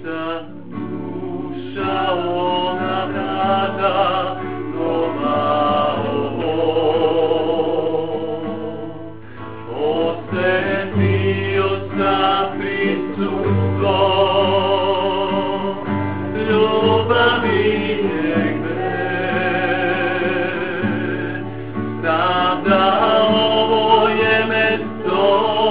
ta duša ona vrata doma osjetio sam prisutstvo ljubavi njegove. Znam da ovo je mesto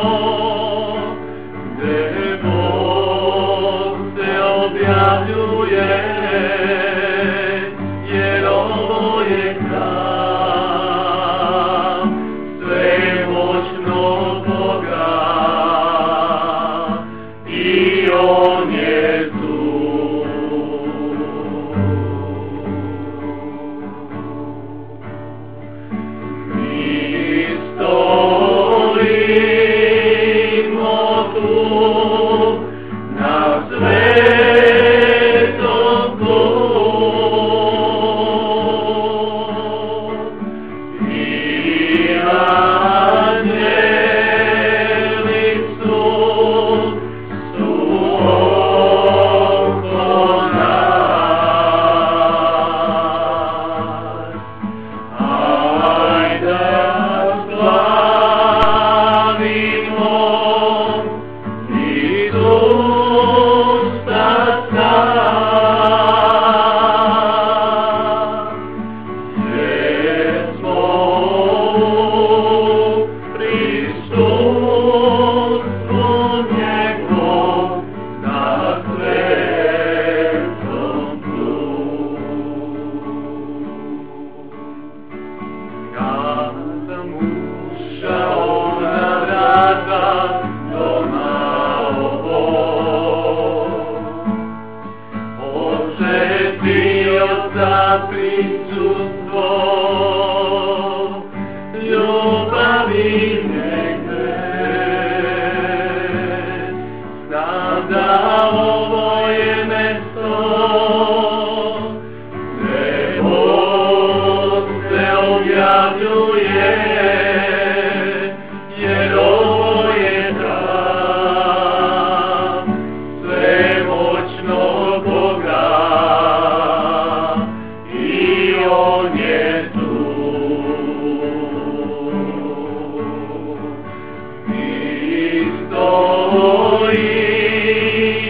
gdje Bog se objavljuje, jer ovo je hram svemoćnog Boga i On je tu. Za prisutstvo ljubavi njegove. Znam da ovo je mesto gdje Bog se objavljuje, jer ovo je hram svemoćnog Boga. On je tu. Mi stojimo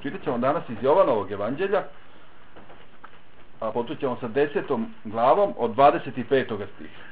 Čitat ćemo danas iz Jovanovog evanđelja, a potom ćemo sa 10. glavom od 25. stiha.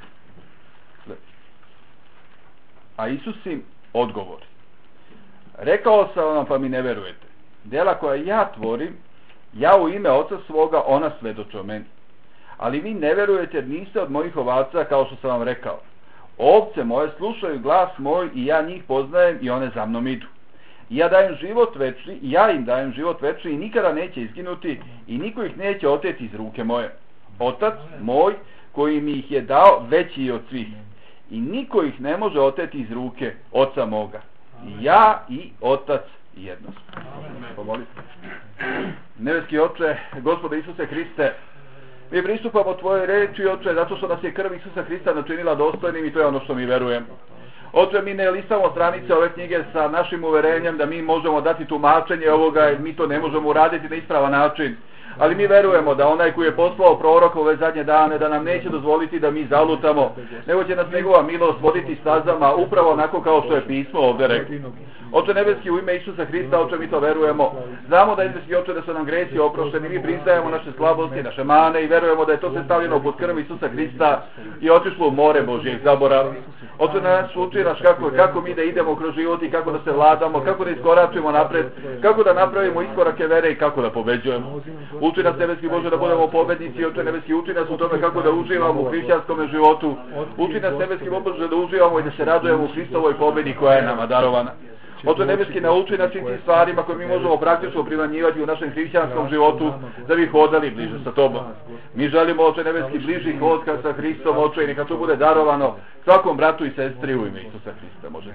A Isus im odgovori: rekao sam vam, pa mi ne verujete. Djela koja ja tvorim, ja u ime Oca svoga, ona svedoče o meni. Ali vi ne verujete jer niste od mojih ovaca, kao što sam vam rekao. Ovce moje slušaju glas moj i ja njih poznajem i one za mnom idu. I ja dajem život večni, i ja im dajem život večni i nikada neće izginuti i niko ih neće oteti iz ruke moje. Otac moj koji mi ih je dao veći je od svih i niko ih ne može oteti iz ruke Oca moga. I ja i Otac jedno smo. Pomolite. Nebeski Oče, Gospode Isuse Hriste, mi pristupamo tvojoj reči, Oče, zato što nas je krv Isusa Hrista načinila dostojnim i to je ono što mi verujemo. Oče, mi ne listamo stranice ove knjige sa našim uverenjem da mi možemo dati tumačenje ovoga, jer mi to ne možemo uraditi na ispravan način. Ali mi verujemo da onaj koji je poslao proroka ove zadnje dane, da nam neće dozvoliti da mi zalutamo, nego će nas njegova milost voditi stazama upravo onako kao što je pismo ovdje rekli. Oče nebeski, u ime Isusa Hrista, Oče, mi to verujemo. Znamo da izmeski, Oče, da su nam gresi oprošteni, mi priznajemo naše slabosti, naše mane i verujemo da je to sve stavljeno pod krv Isusa Hrista i otišlo u more Božjeg zaborava. Oče, nas uči nas kako mi da idemo kroz život i kako da se vladamo, kako da iskoračimo napred, kako da napravimo iskorake vere i kako da pobeđujemo. Uči nas, nebeski Bože, da budemo pobednici, Oče nebeski, uči nas u tome kako da uživamo u hrišćanskom životu. Uči nas, nebeski Bože, da uživamo i da se radujemo u Hristovoj pobedi koja je nama darovana. Oče nebeski, nauči nas svim tim stvarima koje mi možemo praktično primanjivati u našem hrišćanskom životu, da bi hodali bliže sa Tobom. Mi želimo, Oče nebeski, bliži hod sa Hristom, Oče, i neka to bude darovano svakom bratu i sestri u ime Isusa Hrista. Može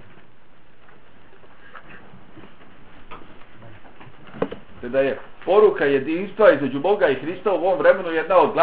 se. Da je poruka jedinstva između Boga i Hrista u ovom vremenu jedna od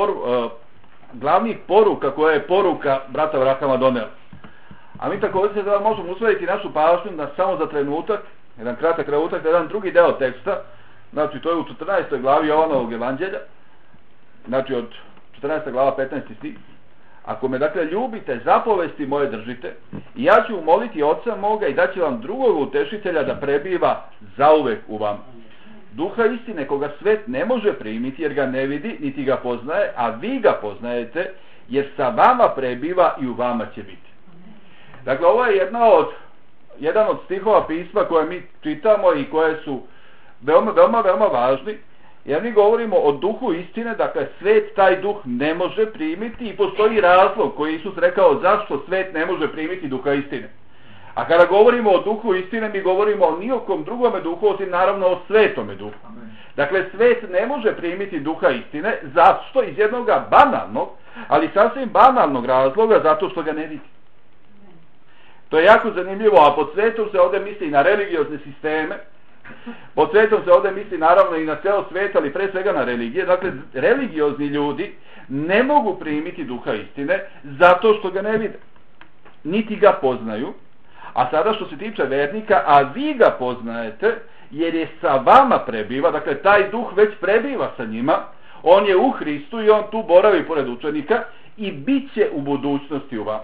glavnih poruka koja je poruka brata Abrahama donela. A mi također da možemo usvojiti našu pažnju da samo za trenutak, jedan kratak trenutak, da jedan drugi deo teksta, znači to je u 14. glavi Jovanovog evanđelja, znači od 14. glava 15. stih. Ako me dakle ljubite, zapovesti moje držite, i ja ću moliti Oca moga i daće vam drugog utešitelja da prebiva zauvek u vama. Duha istine koga svet ne može primiti jer ga ne vidi niti ga poznaje, a vi ga poznajete jer sa vama prebiva i u vama će biti. Dakle, ovo je jedan od stihova pisma koje mi čitamo i koje su veoma važni, jer mi govorimo o duhu istine, dakle svet taj duh ne može primiti i postoji razlog koji Isus rekao zašto svet ne može primiti duha istine. A kada govorimo o duhu istine, mi govorimo o nijekom drugome duhu, osim naravno o svetome duhu. Dakle, svet ne može primiti duha istine, zašto? Iz jednog banalnog, ali sasvim banalnog razloga, zato što ga ne vidi. To je jako zanimljivo, a pod svetom se ovdje misli i na religiozne sisteme, pod svetom se ovdje misli naravno i na ceo svet, ali pre svega na religije. Dakle, religiozni ljudi ne mogu primiti duha istine zato što ga ne vide, niti ga poznaju. A sada što se tiče vernika, a vi ga poznajete jer je sa vama prebiva, dakle taj duh već prebiva sa njima, on je u Hristu i on tu boravi pored učenika i bit će u budućnosti u vama.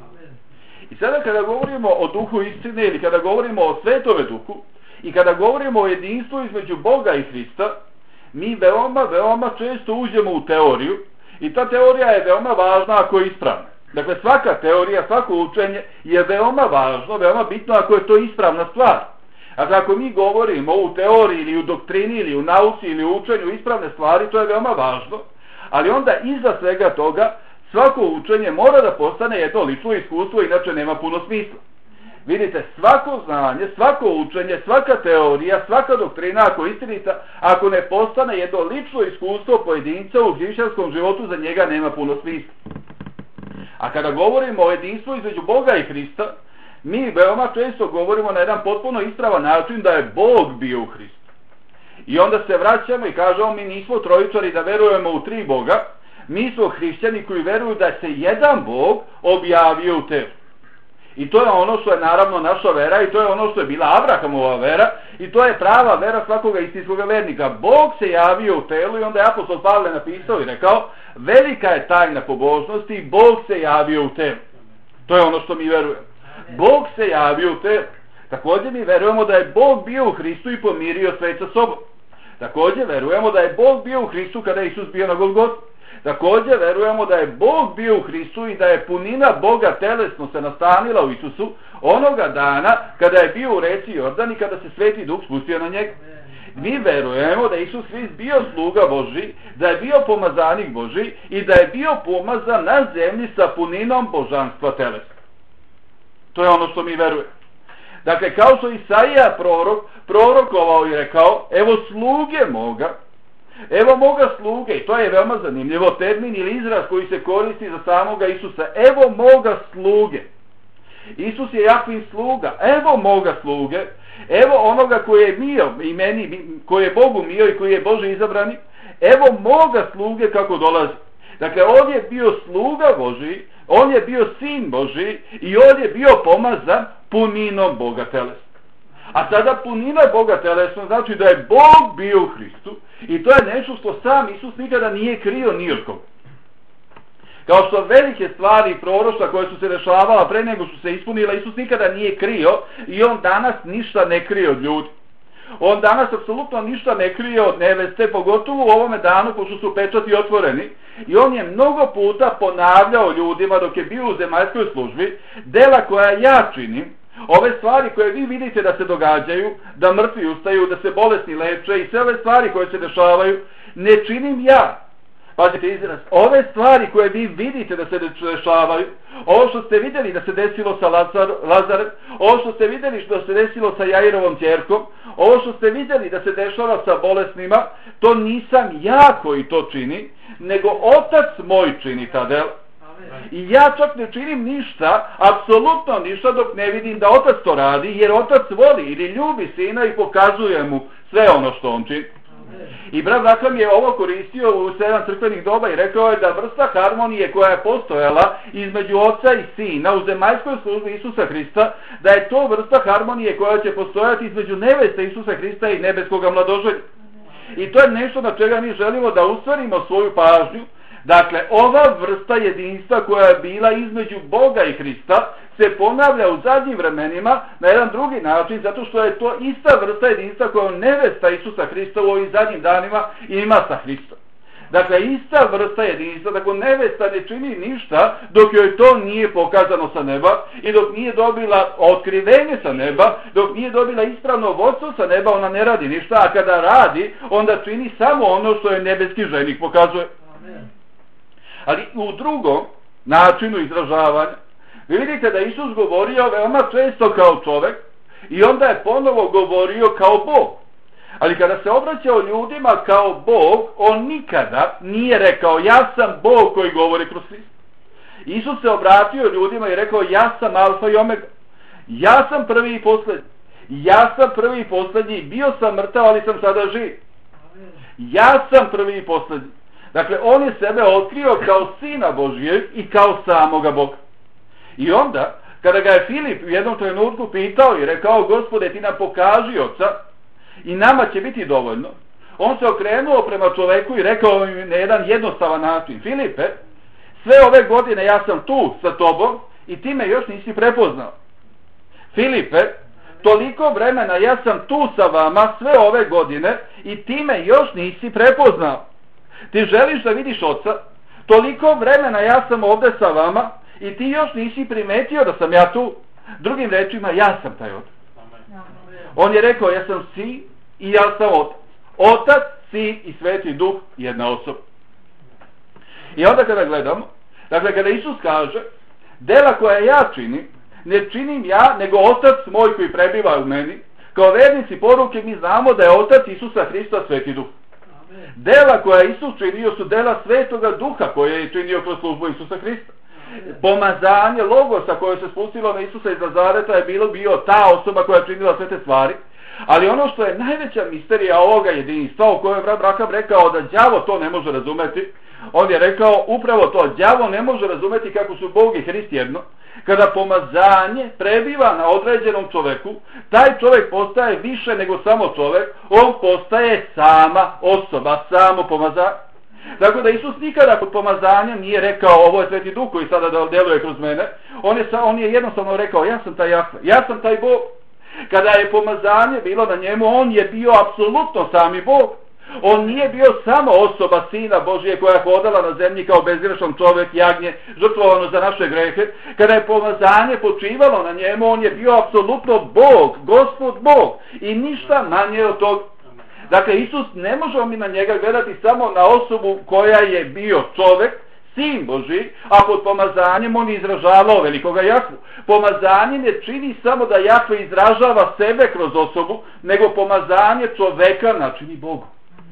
I sada kada govorimo o duhu istine ili kada govorimo o svetove duhu i kada govorimo o jedinstvu između Boga i Hrista, mi veoma često uđemo u teoriju i ta teorija je veoma važna ako je ispravna. Dakle, svaka teorija, svako učenje je veoma važno, veoma bitno ako je to ispravna stvar. A ako mi govorimo u teoriji ili u doktrini ili u nauci ili u učenju ispravne stvari, to je veoma važno. Ali onda iza svega toga svako učenje mora da postane jedno lično iskustvo, inače nema puno smisla. Vidite, svako znanje, svako učenje, svaka teorija, svaka doktrina, ako je istinita, ako ne postane jedno lično iskustvo pojedinca u hrišćanskom životu, za njega nema puno smisla. A kada govorimo o jedinstvu između Boga i Hrista, mi veoma često govorimo na jedan potpuno ispravan način da je Bog bio u Hristu. I onda se vraćamo i kažemo, mi nismo trojičari da verujemo u tri Boga, mi smo hrišćani koji veruju da se jedan Bog objavio u telu. I to je ono što je naravno naša vera i to je ono što je bila Abrahamova vera i to je prava vera svakoga istinskog vernika. Bog se javio u telu i onda je apostol Pavle napisao i rekao, velika je tajna pobožnosti i Bog se javio u telu. To je ono što mi verujemo. Bog se javio u telu. Također mi verujemo da je Bog bio u Hristu i pomirio svet sa sobom. Također verujemo da je Bog bio u Hristu kada je Isus bio na Golgoti. Također verujemo da je Bog bio u Hristu i da je punina Boga telesno se nastanila u Isusu onoga dana kada je bio u reci Jordan i kada se Sveti Duh spustio na njega. Mi verujemo da je Isus Hrist bio sluga Božji, da je bio pomazanik Božji i da je bio pomazan na zemlji sa puninom božanstva telesna. To je ono što mi verujemo. Dakle, kao što Isaija prorokovao i rekao, evo sluge moga, evo moga sluge, i to je veoma zanimljivo, termin ili izraz koji se koristi za samoga Isusa, evo moga sluge. Isus je Jahvin sluga, evo moga sluge, evo onoga koji je mio i meni, koji je Bogu mio i koji je Bože izabrani, evo moga sluge kako dolazi. Dakle, on je bio sluga Božji, on je bio sin Božji i on je bio pomazan puninom Boga telesno. A sada punina Boga telesno znači da je Bog bio u Hristu i to je nešto što sam Isus nikada nije krio ni od koga. Kao što velike stvari i proroštva koje su se dešavala pre nego su se ispunila, Isus nikada nije krio i on danas ništa ne krije od ljudi. On danas apsolutno ništa ne krije od neveste, pogotovo u ovome danu pošto su pečati otvoreni. I on je mnogo puta ponavljao ljudima dok je bio u zemaljskoj službi dela koja ja činim, ove stvari koje vi vidite da se događaju, da mrtvi ustaju, da se bolesni leče i sve ove stvari koje se dešavaju, ne činim ja. Pazite izraz, ove stvari koje vi vidite da se dešavaju, ovo što ste vidjeli da se desilo sa Lazarem, ovo što ste vidjeli što se desilo sa Jairovom ćerkom, ovo što ste vidjeli da se dešava sa bolesnima, to nisam ja koji to čini, nego Otac moj čini ta dela. I ja čak ne činim ništa, apsolutno ništa dok ne vidim da Otac to radi, jer Otac voli ili ljubi Sina i pokazuje mu sve ono što on čini. I brat Branham je ovo koristio u 7 crkvenih doba i rekao je da vrsta harmonije koja je postojala između Oca i Sina u zemaljskoj službi Isusa Hrista, da je to vrsta harmonije koja će postojati između neveste Isusa Hrista i nebeskoga mladoželja. I to je nešto na čega mi želimo da usmjerimo svoju pažnju. Dakle, ova vrsta jedinstva koja je bila između Boga i Hrista se ponavlja u zadnjim vremenima na jedan drugi način, zato što je to ista vrsta jedinstva koja nevesta Isusa Hrista u ovim zadnjim danima ima sa Hristom. Dakle, ista vrsta jedinstva, dakle nevesta ne čini ništa dok joj to nije pokazano sa neba i dok nije dobila otkrivenje sa neba, dok nije dobila ispravno vodstvo sa neba, ona ne radi ništa, a kada radi, onda čini samo ono što je nebeski ženik pokazuje. Ali u drugom načinu izražavanja, vi vidite da Isus govorio veoma često kao čovjek i onda je ponovo govorio kao Bog. Ali kada se obraćao ljudima kao Bog, on nikada nije rekao ja sam Bog koji govori kroz Hrista. Isus se obratio ljudima i rekao ja sam Alfa i Omega. Ja sam prvi i posljednji. Ja sam prvi i posljednji. Bio sam mrtav, ali sam sada živ. Ja sam prvi i posljednji. Dakle, on je sebe otkrio kao Sina Božijeg i kao samoga Boga. I onda, kada ga je Filip u jednom trenutku pitao i rekao, Gospode, ti nam pokaži Oca i nama će biti dovoljno, on se okrenuo prema čoveku i rekao im na jedan jednostavan način, Filipe, sve ove godine ja sam tu sa tobom i ti me još nisi prepoznao. Filipe, toliko vremena ja sam tu sa vama sve ove godine i ti me još nisi prepoznao. Ti želiš da vidiš Oca, toliko vremena ja sam ovdje sa vama i ti još nisi primetio da sam ja tu. Drugim rečima, ja sam taj Otac. On je rekao, ja sam Sin i ja sam Otac. Otac, Sin i Sveti Duh, jedna osoba. I onda kada gledamo, dakle kada Isus kaže, dela koja ja činim, ne činim ja, nego Otac moj koji prebiva u meni, kao vernici poruke mi znamo da je Otac Isusa Hrista Sveti Duh. Dela koja je Isus činio su dela Svetoga Duha koje je činio kroz službu Isusa Hrista. Pomazanje Logosa koje se spustilo na Isusa iz Nazareta je bio ta osoba koja je činila sve te stvari. Ali ono što je najveća misterija ovoga jedinstva u kojem brat Branham rekao da đavo to ne može razumeti, on je rekao upravo to, đavo ne može razumeti kako su Bog i Hrist jedno. Kada pomazanje prebiva na određenom čoveku, taj čovjek postaje više nego samo čovjek, on postaje sama osoba, samo pomazanje. Tako da Isus nikada kod pomazanja nije rekao ovo je Sveti Duh koji sada deluje kroz mene, on je jednostavno rekao ja sam taj Jahve, ja sam taj Bog. Kada je pomazanje bilo na njemu, on je bio apsolutno sami Bog. On nije bio samo osoba Sina Božije koja je hodala na zemlji kao bezgrešan čovjek, jagnje, žrtvovano za naše grehe. Kada je pomazanje počivalo na njemu, on je bio apsolutno Bog, Gospod Bog i ništa manje od toga. Dakle, Isus, ne možemo mi na njega gledati samo na osobu koja je bio čovjek, Sin Božji, a pod pomazanjem on izražavao velikoga Jahvu. Pomazanje ne čini samo da Jahve izražava sebe kroz osobu, nego pomazanje čoveka načini Bogu.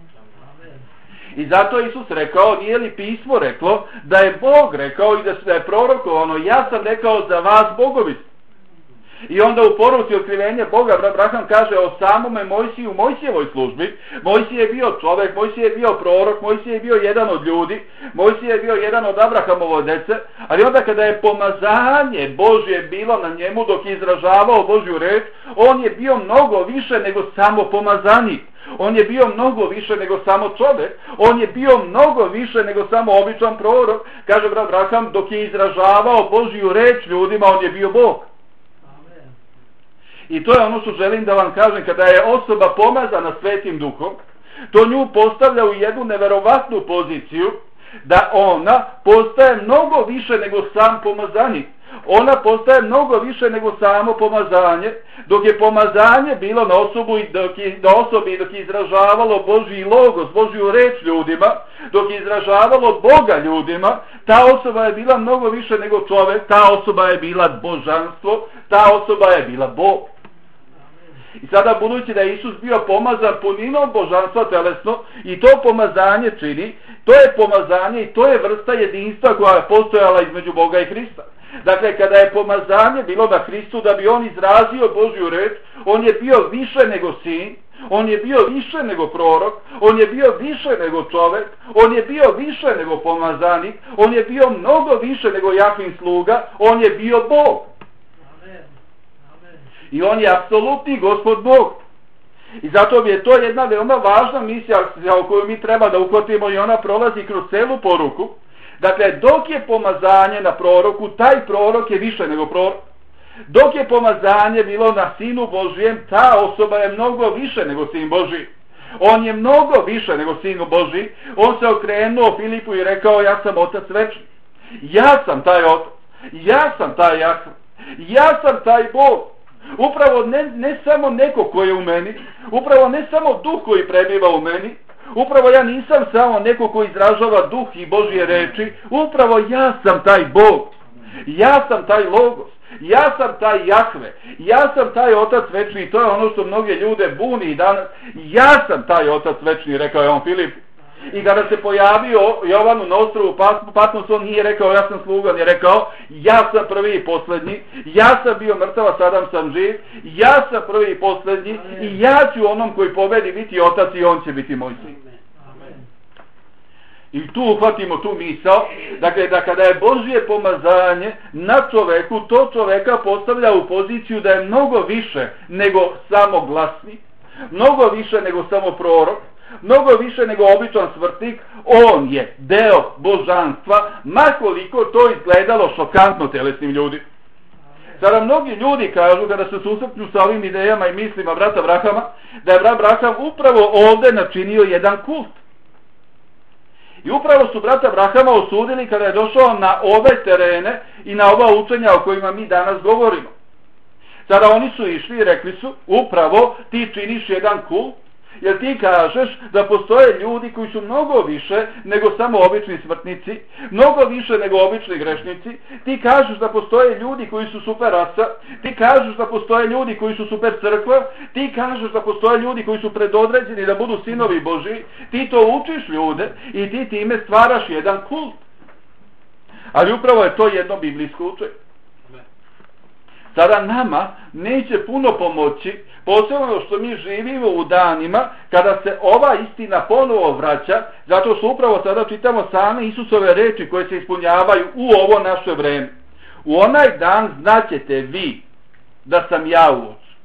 I zato je Isus rekao, nije li pismo reklo, da je Bog rekao i da je prorokovano, ja sam rekao za vas bogovi. I onda u poruci otkrivenja Boga Abraham kaže o samome Mojsiju u Mojsijevoj službi. Mojsije je bio čovjek, Mojsije je bio prorok, Mojsije je bio jedan od ljudi, Mojsije je bio jedan od Abrahamovo dece, ali onda kada je pomazanje Božje bilo na njemu dok je izražavao Božju reč, on je bio mnogo više nego samo pomazanik. On je bio mnogo više nego samo čovjek, on je bio mnogo više nego samo običan prorok. Kaže Abraham, dok je izražavao Božju reč ljudima, on je bio Bog. I to je ono što želim da vam kažem, kada je osoba pomazana Svetim Duhom, to nju postavlja u jednu neverovatnu poziciju, da ona postaje mnogo više nego sam pomazanik. Ona postaje mnogo više nego samo pomazanje, dok je pomazanje bilo na osobu i dok je izražavalo Božji logos, Božju reč ljudima, dok je izražavalo Boga ljudima, ta osoba je bila mnogo više nego čovjek, ta osoba je bila božanstvo, ta osoba je bila Bog. I sada, budući da je Isus bio pomazan puninom božanstva telesno i to pomazanje čini, to je pomazanje i to je vrsta jedinstva koja je postojala između Boga i Hrista. Dakle, kada je pomazanje bilo na Hristu da bi on izrazio Božju reč, on je bio više nego sin, on je bio više nego prorok, on je bio više nego čovjek, on je bio više nego pomazanik, on je bio mnogo više nego Jahvin sluga, on je bio Bog. I on je apsolutni Gospod Bog. I zato je to jedna veoma važna misija o koju mi treba da uhvatimo i ona prolazi kroz celu poruku. Dakle, dok je pomazanje na proroku, taj prorok je više nego prorok. Dok je pomazanje bilo na Sinu Božijem, ta osoba je mnogo više nego Sin Božji. On je mnogo više nego Sinu Božji. On se okrenuo Filipu i rekao, ja sam Otac večni. Ja sam taj Otac. Ja sam taj Jahve. Ja sam taj Bog. Upravo ne samo neko koji je u meni, upravo ne samo duh koji prebiva u meni, upravo ja nisam samo neko koji izražava duh i Božje reči, upravo ja sam taj Bog, ja sam taj Logos, ja sam taj Jahve, ja sam taj Otac večni. I to je ono što mnoge ljude buni i danas. Ja sam taj Otac večni, rekao je on Filipu. I kada se pojavio Jovanu na ostrvu Patmos, on nije rekao ja sam sluga, on je rekao ja sam prvi i posljednji, ja sam bio mrtav, a sada sam živ, ja sam prvi i posljednji i ja ću onom koji pobedi biti Otac i on će biti moj sin. I tu uhvatimo tu misao, dakle da kada je Božje pomazanje na čoveku, to čoveka postavlja u poziciju da je mnogo više nego samo glasnik, mnogo više nego samo prorok, mnogo više nego običan smrtnik. On je deo božanstva, makoliko to izgledalo šokantno telesnim ljudima. Sada mnogi ljudi kažu, kada se susretnu sa ovim idejama i mislima brata Abrahama, da je brat Abraham upravo ovdje načinio jedan kult. I upravo su brata Abrahama osudili kada je došao na ove terene i na ova učenja o kojima mi danas govorimo. Sada oni su išli i rekli su, upravo ti činiš jedan kult, jer ti kažeš da postoje ljudi koji su mnogo više nego samo obični smrtnici, mnogo više nego obični grešnici. Ti kažeš da postoje ljudi koji su super rasa, ti kažeš da postoje ljudi koji su super crkva, ti kažeš da postoje ljudi koji su predodređeni da budu sinovi Božji, ti to učiš ljude i ti time stvaraš jedan kult. Ali upravo je to jedno biblijsko učenje. Sada nama neće puno pomoći, posebno što mi živimo u danima kada se ova istina ponovo vraća, zato što upravo sada čitamo same Isusove reči koje se ispunjavaju u ovo naše vreme. U onaj dan znaćete vi da sam ja u Ocu.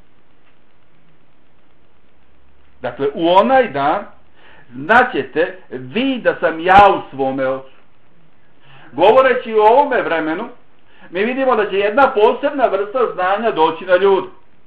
Dakle, u onaj dan znaćete vi da sam ja u svome Ocu. Govoreći o ovome vremenu, mi vidimo da će jedna posebna vrsta znanja doći na ljude.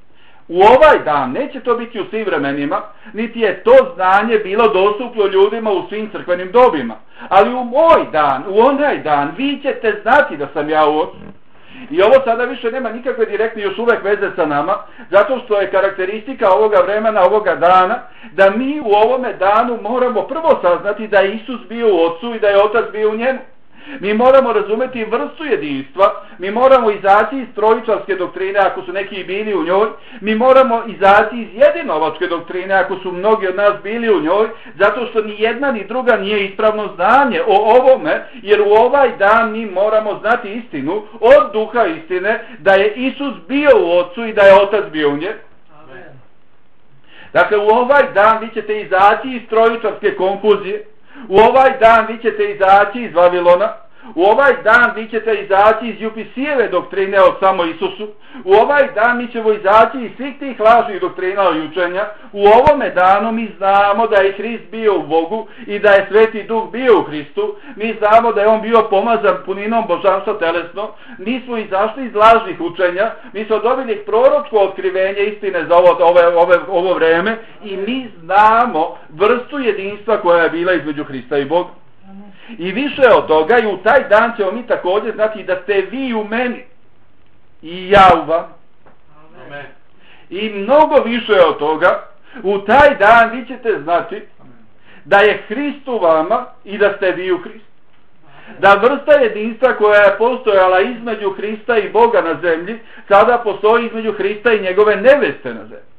u ovaj dan, neće to biti u svim vremenima, niti je to znanje bilo dostupno ljudima u svim crkvenim dobima. Ali u moj dan, u onaj dan, vi ćete znati da sam ja u Ocu. I ovo sada više nema nikakve direktne još uvek veze sa nama, zato što je karakteristika ovoga vremena, ovoga dana, da mi u ovome danu moramo prvo saznati da je Isus bio u Ocu i da je Otac bio u njemu. Mi moramo razumeti vrstu jedinstva, mi moramo izaći iz trojičarske doktrine ako su neki bili u njoj, mi moramo izaći iz jedinovačke doktrine ako su mnogi od nas bili u njoj, zato što ni jedna ni druga nije ispravno znanje o ovome, jer u ovaj dan mi moramo znati istinu od duha istine, da je Isus bio u Ocu i da je Otac bio u njemu. Dakle, u ovaj dan vi ćete izaći iz trojičarske konfuzije, u ovaj dan vi ćete izaći iz Vavilona, u ovaj dan vi ćete izaći iz Jupisijeve doktrine o samo Isusu, u ovaj dan mi ćemo izaći iz svih tih lažnih doktrina i učenja, u ovome danu mi znamo da je Hrist bio u Bogu i da je Sveti Duh bio u Hristu, mi znamo da je on bio pomazan puninom božanstva telesno, mi smo izašli iz lažnih učenja, mi smo dobili proročko otkrivenje istine za ovo vreme i mi znamo vrstu jedinstva koja je bila između Hrista i Boga. I više od toga, i u taj dan ćemo mi također znati da ste vi u meni i ja u vam. Amen. I mnogo više od toga, u taj dan vi ćete znati da je Hrist u vama i da ste vi u Hristu. Da vrsta jedinstva koja je postojala između Hrista i Boga na zemlji, sada postoji između Hrista i njegove neveste na zemlji.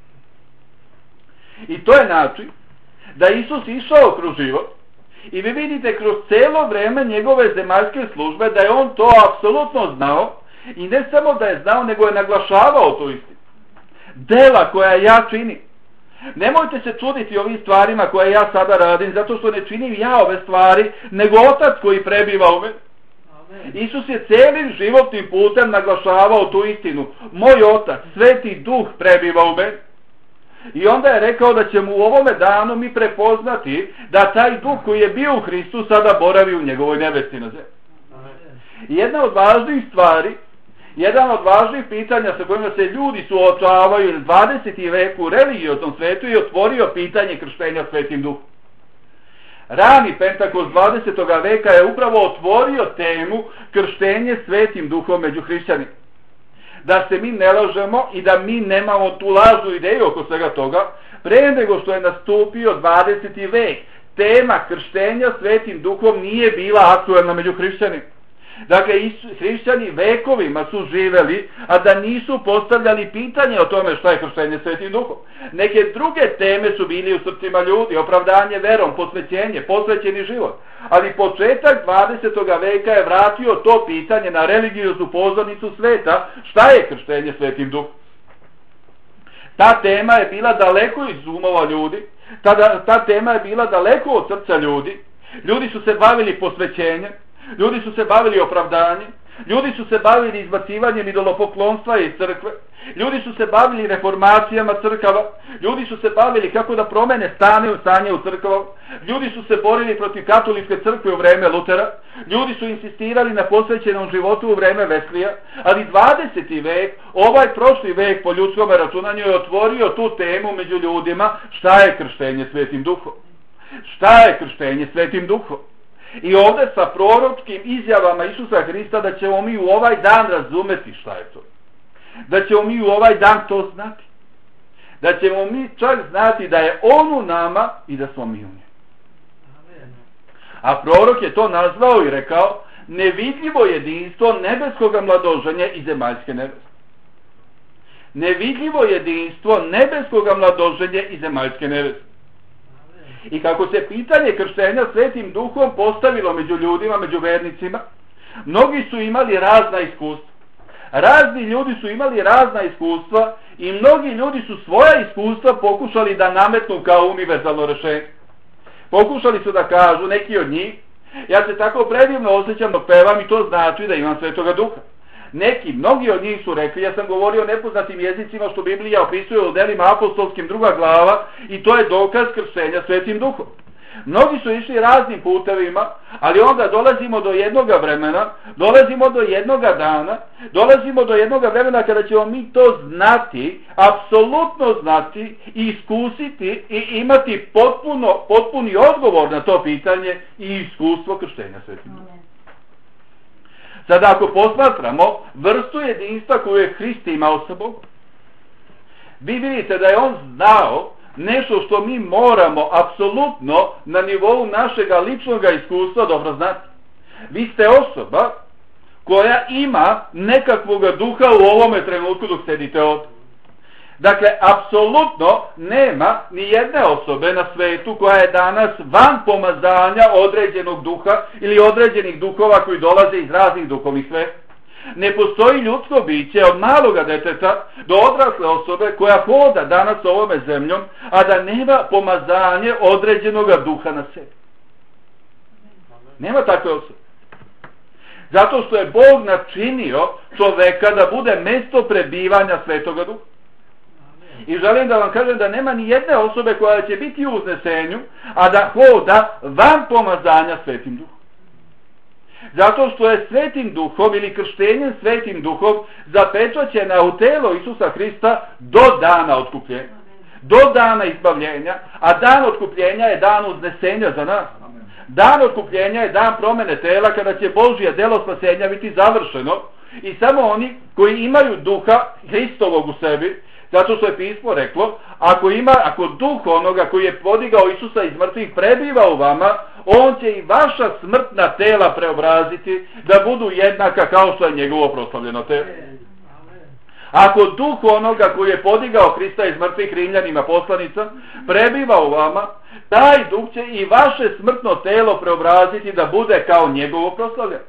I to je način da Isus išao kroz život. I vi vidite kroz cijelo vrijeme njegove zemaljske službe da je on to apsolutno znao i ne samo da je znao, nego je naglašavao tu istinu. Dela koja ja činim. Nemojte se čuditi ovim stvarima koje ja sada radim, zato što ne činim ja ove stvari, nego Otac koji prebiva u meni. Isus je cijelim životnim putem naglašavao tu istinu. Moj Otac, Sveti Duh prebiva u meni. I onda je rekao da ćemo u ovome danu mi prepoznati da taj Duh koji je bio u Hristu sada boravi u njegovoj nevesti na zemlji. Jedna od važnih stvari, jedan od važnih pitanja sa kojima se ljudi suočavaju u 20. veku u religioznom svetu je otvorio pitanje krštenja Svetim Duhom. Rani Pentakost 20. veka je upravo otvorio temu krštenje Svetim Duhom među hrišćanima. Da se mi ne lažemo i da mi nemamo tu lažnu ideju oko svega toga, pre nego što je nastupio 20. vek, tema krštenja Svetim Duhom nije bila aktuelna među hrišćanima. Dakle, hrišćani vekovima su živeli, a da nisu postavljali pitanje o tome šta je krštenje Svetim Duhom. Neke druge teme su bili u srcima ljudi, opravdanje verom, posvećenje, posvećeni život. Ali početak 20. veka je vratio to pitanje na religioznu pozornicu sveta, šta je krštenje Svetim Duhom. Ta tema je bila daleko iz umova ljudi, ta tema je bila daleko od srca ljudi, ljudi su se bavili posvećenjem, ljudi su se bavili opravdanjem, ljudi su se bavili izbacivanjem idolopoklonstva iz crkve, ljudi su se bavili reformacijama crkava, ljudi su se bavili kako da promene stanje u crkvama, ljudi su se borili protiv katoličke crkve u vreme Lutera, ljudi su insistirali na posvećenom životu u vreme Veslija, ali 20. vek, ovaj prošli vek po ljudskom računanju je otvorio tu temu među ljudima, šta je krštenje Svetim Duhom. Šta je krštenje Svetim Duhom? I ovdje sa proročkim izjavama Isusa Hrista da ćemo mi u ovaj dan razumeti šta je to. Da ćemo mi u ovaj dan to znati. Da ćemo mi čak znati da je on u nama i da smo mi u njemu. A prorok je to nazvao i rekao nevidljivo jedinstvo nebeskoga mladoženja i zemaljske neveste. Nevidljivo jedinstvo nebeskoga mladoženja i zemaljske neveste. I kako se pitanje krštenja Svetim Duhom postavilo među ljudima, među vernicima, mnogi su imali razna iskustva. Razni ljudi su imali razna iskustva i mnogi ljudi su svoja iskustva pokušali da nametnu kao univerzalno rješenje. Pokušali su da kažu, neki od njih, ja se tako predivno osjećam dok pevam i to znači da imam Svetoga Duha. Mnogi od njih su rekli, ja sam govorio o nepoznatim jezicima što Biblija opisuje u delima apostolskim 2. glava i to je dokaz krštenja Svetim Duhom. Mnogi su išli raznim putevima, ali onda dolazimo do jednoga vremena, dolazimo do jednoga dana, dolazimo do jednoga vremena kada ćemo mi to znati, apsolutno znati i iskusiti i imati potpuni odgovor na to pitanje i iskustvo krštenja Svetim Duhom. Sada ako posmatramo vrstu jedinstva koju je Hrist imao sa Bogom, vi vidite da je on znao nešto što mi moramo apsolutno na nivou našega ličnog iskustva dobro znati. Vi ste osoba koja ima nekakvog duha u ovome trenutku dok sedite ovdje. Dakle, apsolutno nema ni jedne osobe na svetu koja je danas van pomazanja određenog duha ili određenih duhova koji dolaze iz raznih duhovnih sveta. Ne postoji ljudsko biće od maloga deteta do odrasle osobe koja hoda danas ovome zemljom, a da nema pomazanje određenog duha na sebi. Nema takve osobe. Zato što je Bog načinio čoveka da bude mjesto prebivanja Svetoga Duha. I želim da vam kažem da nema ni jedne osobe koja će biti u uznesenju, a da hoda van pomazanja Svetim Duhom. Zato što je Svetim Duhom ili krštenjem Svetim Duhom zapečaćena u telo Isusa Hrista do dana otkupljenja, do dana izbavljenja, a dan otkupljenja je dan uznesenja za nas. Dan otkupljenja je dan promene tela kada će Božje delo spasenja biti završeno i samo oni koji imaju duha Hristovog u sebi, zato što je pismo reklo, ako duh onoga koji je podigao Isusa iz mrtvih prebiva u vama, on će i vaša smrtna tela preobraziti da budu jednaka kao što je njegovo proslavljeno telo. Ako duh onoga koji je podigao Hrista iz mrtvih, Rimljanima poslanica, prebiva u vama, taj duh će i vaše smrtno telo preobraziti da bude kao njegovo proslavljeno.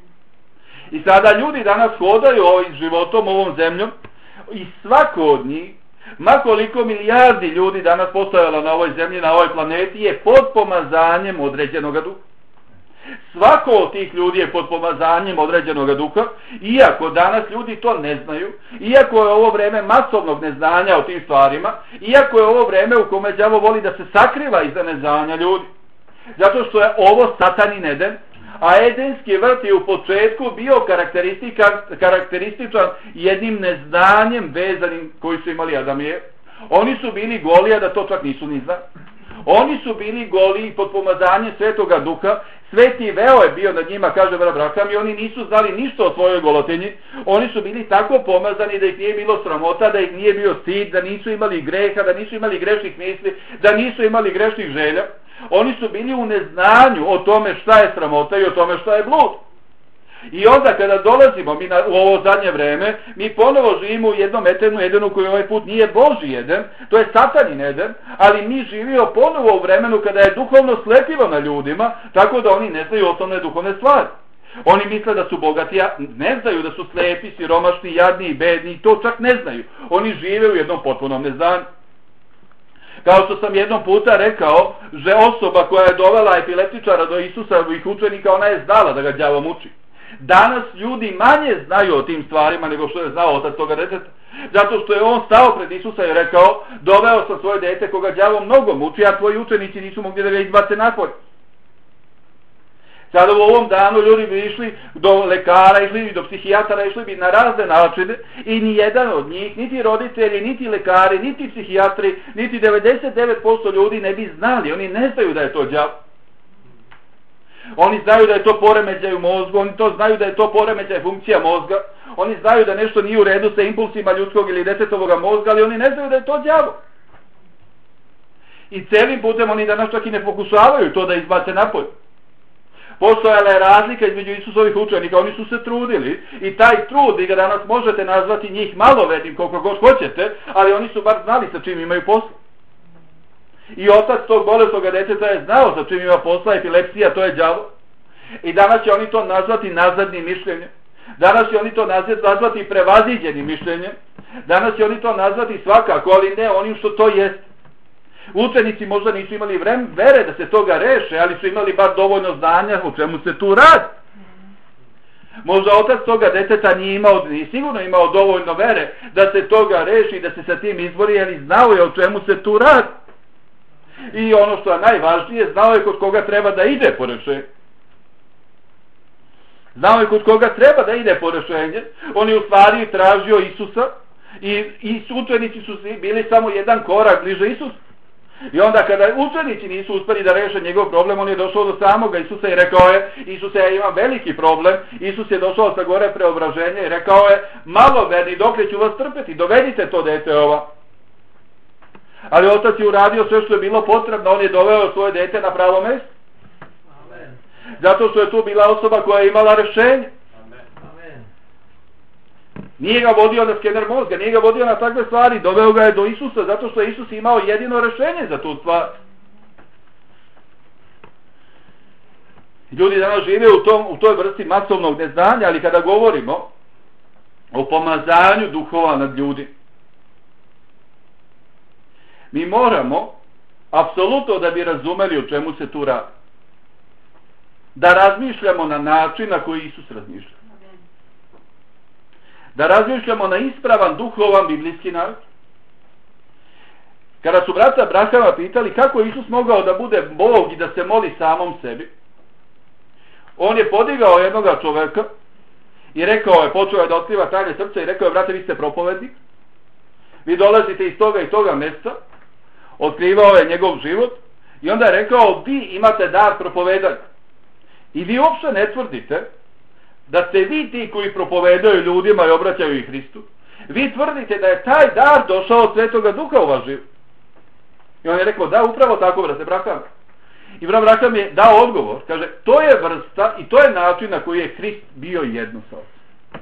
I sada ljudi danas hodaju ovim životom, ovom zemljom, i svako od njih, makoliko milijardi ljudi danas postojalo na ovoj zemlji, na ovoj planeti, je pod pomazanjem određenog duha. Svako od tih ljudi je pod pomazanjem određenog duha, iako danas ljudi to ne znaju, iako je ovo vreme masovnog neznanja o tim stvarima, iako je ovo vreme u kome đavo voli da se sakriva iza neznanja ljudi. Zato što je ovo Satanin Eden, a Edenski vrt je u početku bio karakterističan jednim neznanjem vezanim koji su imali Adam i Eva. Oni su bili goli, a da to čak nisu ni znali. Oni su bili goli i pod pomazanjem Svetoga Duha. Sveti veo je bio nad njima, kaže Abraham, i oni nisu znali ništa o svojoj golotinji. Oni su bili tako pomazani da ih nije bilo sramota, da ih nije bio stid, da nisu imali greha, da nisu imali grešnih misli, da nisu imali grešnih želja. Oni su bili u neznanju o tome šta je sramota i o tome šta je blud. I onda kada dolazimo u ovo zadnje vreme, mi ponovo živimo u jednom eternu Edenu koji ovaj put nije Božji Eden, to je Satanin Eden, ali mi živimo ponovo u vremenu kada je duhovno slepivo na ljudima, tako da oni ne znaju osnovne duhovne stvari. Oni misle da su bogati, a ne znaju da su slepi, siromašni, jadni i bedni, i to čak ne znaju. Oni žive u jednom potpunom neznanju. Kao što sam jednom puta rekao, že osoba koja je dovela epileptičara do Isusovih učenika, ona je znala da ga đavo muči. Danas ljudi manje znaju o tim stvarima nego što je znao otac toga deteta. Zato što je on stao pred Isusa i rekao, doveo sam svoje dete koga đavo mnogo muči, a tvoji učenici nisu mogli da ga izbace napolje. Sada u ovom danu ljudi bi išli do lekara, išli bi do psihijatara, išli bi na razne načine i ni jedan od njih, niti roditelji, niti lekari, niti psihijatri, niti 99% ljudi ne bi znali, oni ne znaju da je to đavo. Oni znaju da je to poremećaj u mozgu, oni to znaju da je to poremećaj funkcija mozga, oni znaju da nešto nije u redu sa impulsima ljudskog ili detetovog mozga, ali oni ne znaju da je to đavo. I celim putem oni danas čak i ne pokušavaju to da izbace napolje. Postojala je razlika između Isusovih učenika, oni su se trudili i taj trud, vi ga danas možete nazvati njih malovernim koliko god hoćete, ali oni su bar znali sa čim imaju posla. I otac tog bolesnog deteta je znao sa čim ima posla, epilepsija, to je đavo. I danas će oni to nazvati nazadnim mišljenjem. Danas će oni to nazvati prevaziđenim mišljenjem. Danas će oni to nazvati svakako, ali ne onim što to jest. Učenici možda nisu imali vere da se toga reše, ali su imali bar dovoljno znanja o čemu se tu radi. Možda otac toga deteta nije sigurno imao dovoljno vere da se toga reši i da se sa tim izbori, ali znao je o čemu se tu radi. I ono što je najvažnije, znao je kod koga treba da ide po rješenje. Znao je kod koga treba da ide po rješenje. On je u stvari tražio Isusa i učenici su bili samo jedan korak bliže Isusa. I onda kada učenici nisu uspjeli da reše njegov problem, on je došao do samoga Isusa i rekao je: Isuse, ja imam veliki problem. Isus je došao sa gore preobraženja i rekao je: malo verni, dokle ću vas trpeti, dovedite to dete ova. Ali otac je uradio sve što je bilo potrebno, on je doveo svoje dete na pravo mjesto. Zato što je tu bila osoba koja je imala rješenje. Nije ga vodio na skener mozga, nije ga vodio na takve stvari, doveo ga je do Isusa, zato što je Isus imao jedino rješenje za tu stvar. Ljudi danas žive u toj vrsti masovnog neznanja, ali kada govorimo o pomazanju duhova nad ljudi, mi moramo, apsolutno da bi razumeli o čemu se tu radi, da razmišljamo na način na koji Isus razmišlja. Da razmišljamo na ispravan, duhovan, biblijski način. Kada su brata Abrahama pitali kako je Isus mogao da bude Bog i da se moli samom sebi, on je podigao jednoga čoveka i rekao je, počeo je da otkriva tajne srca i rekao je: brate, vi ste propovednik, vi dolazite iz toga i toga mjesta. Otkrivao je njegov život i onda je rekao: vi imate dar propovedanja i vi uopšte ne tvrdite da ste vi ti koji propovedaju ljudima i obraćaju ih Hristu. Vi tvrdite da je taj dar došao od Svetoga Duha u vaš život. I on je rekao: da, upravo tako, brate Abraham. I brat Abraham je dao odgovor, kaže: to je vrsta i to je način na koji je Hrist bio jedno sa Otcem.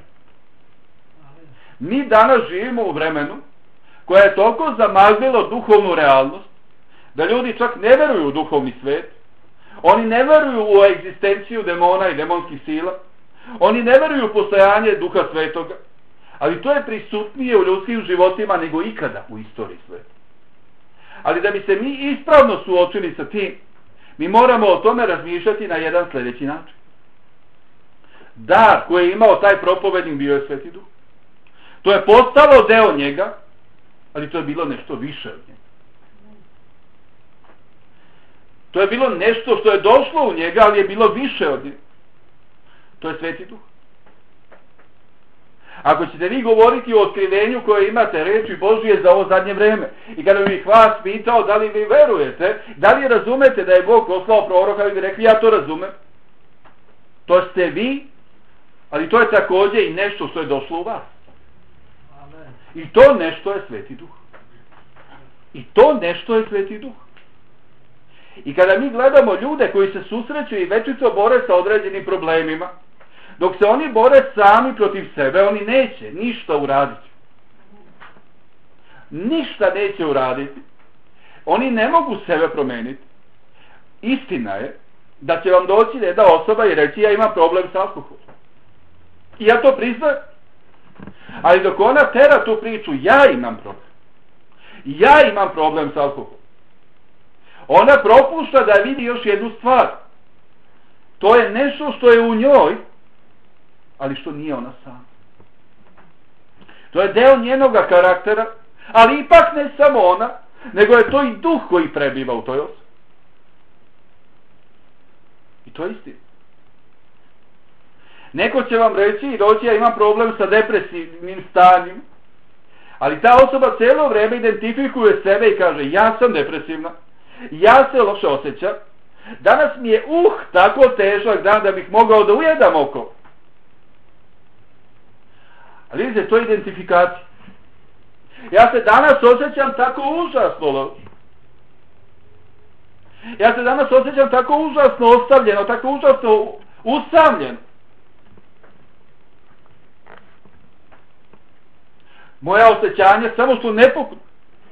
Mi danas živimo u vremenu koje je toliko zamaglilo duhovnu realnost da ljudi čak ne veruju u duhovni svet. Oni ne veruju u egzistenciju demona i demonskih sila. Oni ne veruju u postojanje Duha Svetoga. Ali to je prisutnije u ljudskim životima nego ikada u istoriji sveta. Ali da bi se mi ispravno suočili sa tim, mi moramo o tome razmišljati na jedan sljedeći način. Dar koji je imao taj propovednik bio je Sveti Duh. To je postalo deo njega, ali to je bilo nešto više od njega. To je bilo nešto što je došlo u njega, ali je bilo više od njega. To je Sveti Duh. Ako ćete vi govoriti o otkrivenju koje imate reči Božije za ovo zadnje vreme, i kada bih vas pitao da li vi verujete, da li razumete da je Bog poslao proroka, vi bi rekli: ja to razumem. To ste vi, ali to je također i nešto što je došlo u vas. I to nešto je Sveti Duh. I to nešto je Sveti Duh. I kada mi gledamo ljude koji se susreću i večito bore sa određenim problemima, dok se oni bore sami protiv sebe, oni neće ništa uraditi. Ništa neće uraditi. Oni ne mogu sebe promeniti. Istina je da će vam doći jedna osoba i reći: ja imam problem s alkoholom. I ja to priznajem. Ali dok ona tera tu priču: ja imam problem. Ja imam problem s alkoholom. Ona propušta da vidi još jednu stvar. To je nešto što je u njoj, ali što nije ona sama. To je deo njenoga karaktera, ali ipak ne samo ona, nego je to i duh koji prebiva u toj osobi. I to je istina. Neko će vam reći i doći: ja imam problem sa depresivnim stanjem, ali ta osoba cijelo vrijeme identifikuje sebe i kaže: ja sam depresivna, ja se loše osjećam, danas mi je tako težak dan da bih mogao da ujedam oko. Ali vidite, to je identifikacija. Ja se danas osjećam tako užasno loš. Ja se danas osjećam tako užasno ostavljeno, tako užasno usamljeno. Moja osjećanja samo su nepokutna.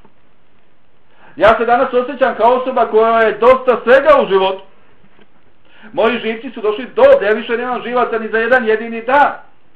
Ja se danas osjećam kao osoba koja je dosta svega u životu. Moji živci su došli do da ja više nemam živaca ni za jedan jedini dan.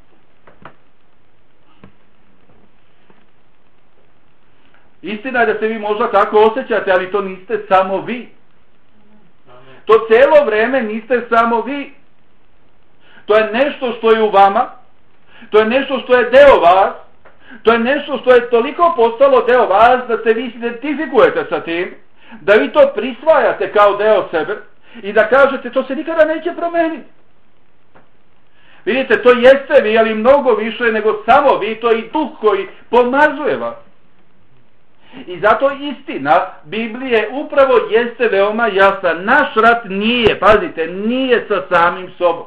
Istina je da se vi možda tako osjećate, ali to niste samo vi. To cijelo vrijeme niste samo vi. To je nešto što je u vama. To je nešto što je deo vas. To je nešto što je toliko postalo deo vas da se vi identifikujete sa tim, da vi to prisvajate kao deo sebe i da kažete to se nikada neće promeniti. Vidite, to jeste vi, ali mnogo više nego samo vi, to i duh koji pomazuje vas. I zato istina Biblije upravo jeste veoma jasan. Naš rat nije, pazite, nije sa samim sobom.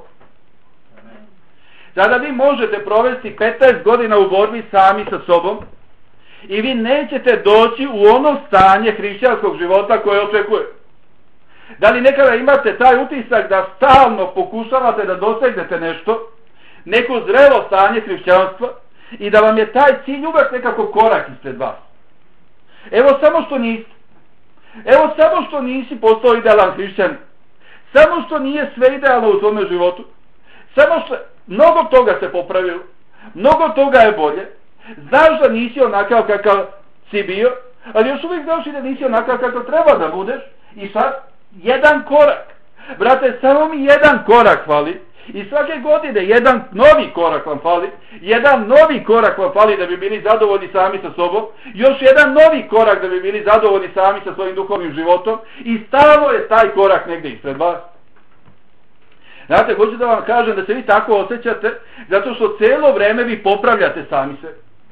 Sada vi možete provesti 15 godina u borbi sami sa sobom i vi nećete doći u ono stanje hrišćanskog života koje očekuje. Da li nekada imate taj utisak da stalno pokušavate da dosegnete nešto, neko zrelo stanje hrišćanstva i da vam je taj cilj uvek nekako korak ispred vas? Evo samo što nisi. Evo samo što nisi postao idealan hrišćanin. Samo što nije sve idealno u tvome životu. Samo što mnogo toga se popravilo. Mnogo toga je bolje. Znaš da nisi onakav kakav si bio, ali još uvijek znaš i da nisi onakav kakav treba da budeš. I sad jedan korak. Brate, samo mi jedan korak fali. I svake godine jedan novi korak vam fali. Jedan novi korak vam fali da bi bili zadovoljni sami sa sobom. Još jedan novi korak da bi bili zadovoljni sami sa svojim duhovnim životom. I stalno je taj korak negdje ispred vas. Znate, hoću da vam kažem da se vi tako osjećate zato što cijelo vreme vi popravljate sami se.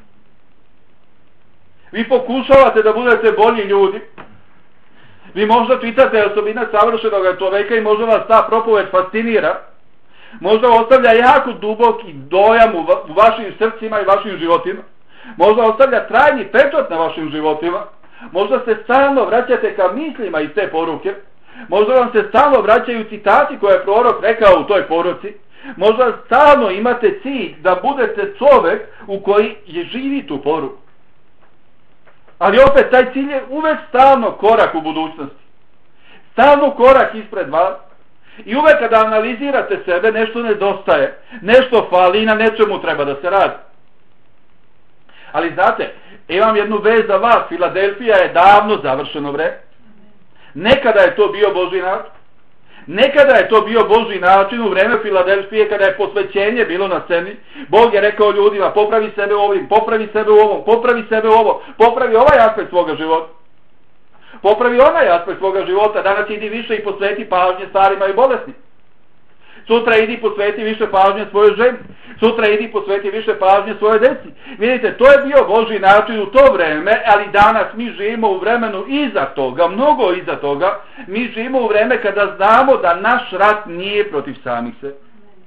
Vi pokušavate da budete bolji ljudi. Vi možda čitate osobine savršenog čoveka i možda vas ta propoved fascinira. Možda ostavlja jako duboki dojam u vašim srcima i vašim životima. Možda ostavlja trajni pečat na vašim životima. Možda se stalno vraćate ka mislima iz te poruke. Možda vam se stalno vraćaju citati koje je prorok rekao u toj poruci. Možda stalno imate cilj da budete čovek u koji je živi tu poruku. Ali opet taj cilj je uvek stalno korak u budućnosti. Stalno korak ispred vas. I uvek kada analizirate sebe, nešto nedostaje, nešto fali i na nečemu treba da se radi. Ali znate, imam jednu vez za vas, Filadelfija je davno završeno vreme. Nekada je to bio Božji način. Nekada je to bio Božji način u vreme Filadelfije kada je posvećenje bilo na sceni. Bog je rekao ljudima, popravi sebe ovim, popravi sebe u ovom, popravi sebe u ovo, popravi ovaj aspekt svoga života. Popravi onaj aspekt svoga života, danas idi više i posveti pažnje starima i bolesnim. Sutra idi posveti više pažnje svojoj ženi. Sutra idi posveti više pažnje svojoj deci. Vidite, to je bio Božji način u to vreme, ali danas mi živimo u vremenu iza toga, mnogo iza toga. Mi živimo u vreme kada znamo da naš rat nije protiv samih sebe.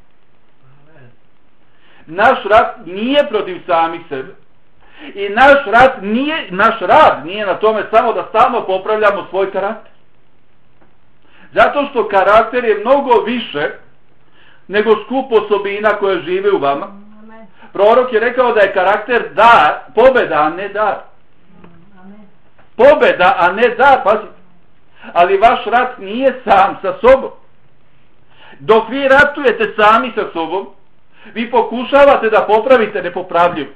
Naš rat nije protiv samih sebe. I naš rad nije na tome samo da stalno popravljamo svoj karakter. Zato što karakter je mnogo više nego skup osobina koje žive u vama. Prorok je rekao da je karakter dar, pobeda, a ne dar. Pobeda, a ne dar, pazite. Ali vaš rat nije sam sa sobom. Dok vi ratujete sami sa sobom, vi pokušavate da popravite nepopravljivo.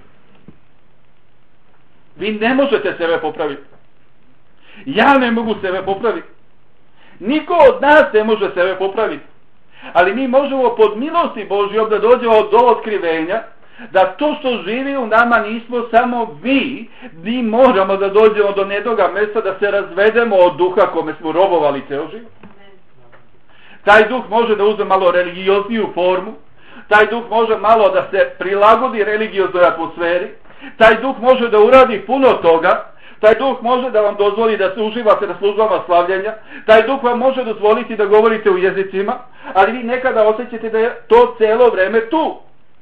Vi ne možete sebe popraviti. Ja ne mogu sebe popraviti. Niko od nas ne može sebe popraviti. Ali mi možemo pod milosti Božjom da dođemo do otkrivenja da to što živi u nama nismo samo vi, mi možemo da dođemo do nedoga mjesta da se razvedemo od duha kome smo robovali ceo život. Taj duh može da uzme malo religiozniju formu, taj duh može malo da se prilagodi religioznoj atmosferi, taj duh može da uradi puno toga, taj duh može da vam dozvoli da se uživate na službama slavljenja, taj duh vam može dozvoliti da govorite u jezicima, ali vi nekada osjećate da je to celo vreme tu.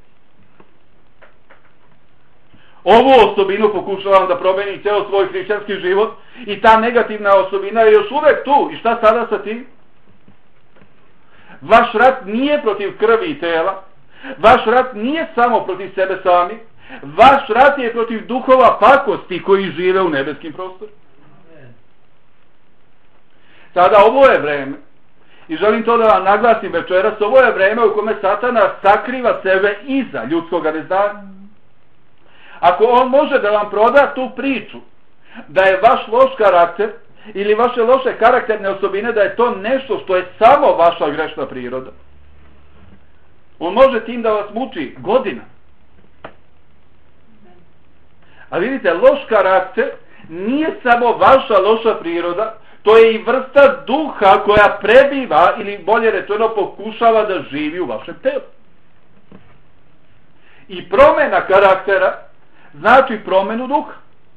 Ovu osobinu pokušavam da promenim ceo svoj hrišćanski život i ta negativna osobina je još uvek tu. I šta sada sa tim? Vaš rat nije protiv krvi i tela, vaš rat nije samo protiv sebe sami, vaš rat je protiv duhova pakosti koji žive u nebeskim prostorima. Sada ovo je vreme, i želim to da vam naglasim večeras, ovo je vreme u kome Satana sakriva sebe iza ljudskog neznanja. Ako on može da vam proda tu priču, da je vaš loš karakter, ili vaše loše karakterne osobine, da je to nešto što je samo vaša grešna priroda, on može tim da vas muči godina. A vidite, loš karakter nije samo vaša loša priroda, to je i vrsta duha koja prebiva, ili bolje rečeno pokušava da živi u vašem telu. I promjena karaktera znači promjenu duha.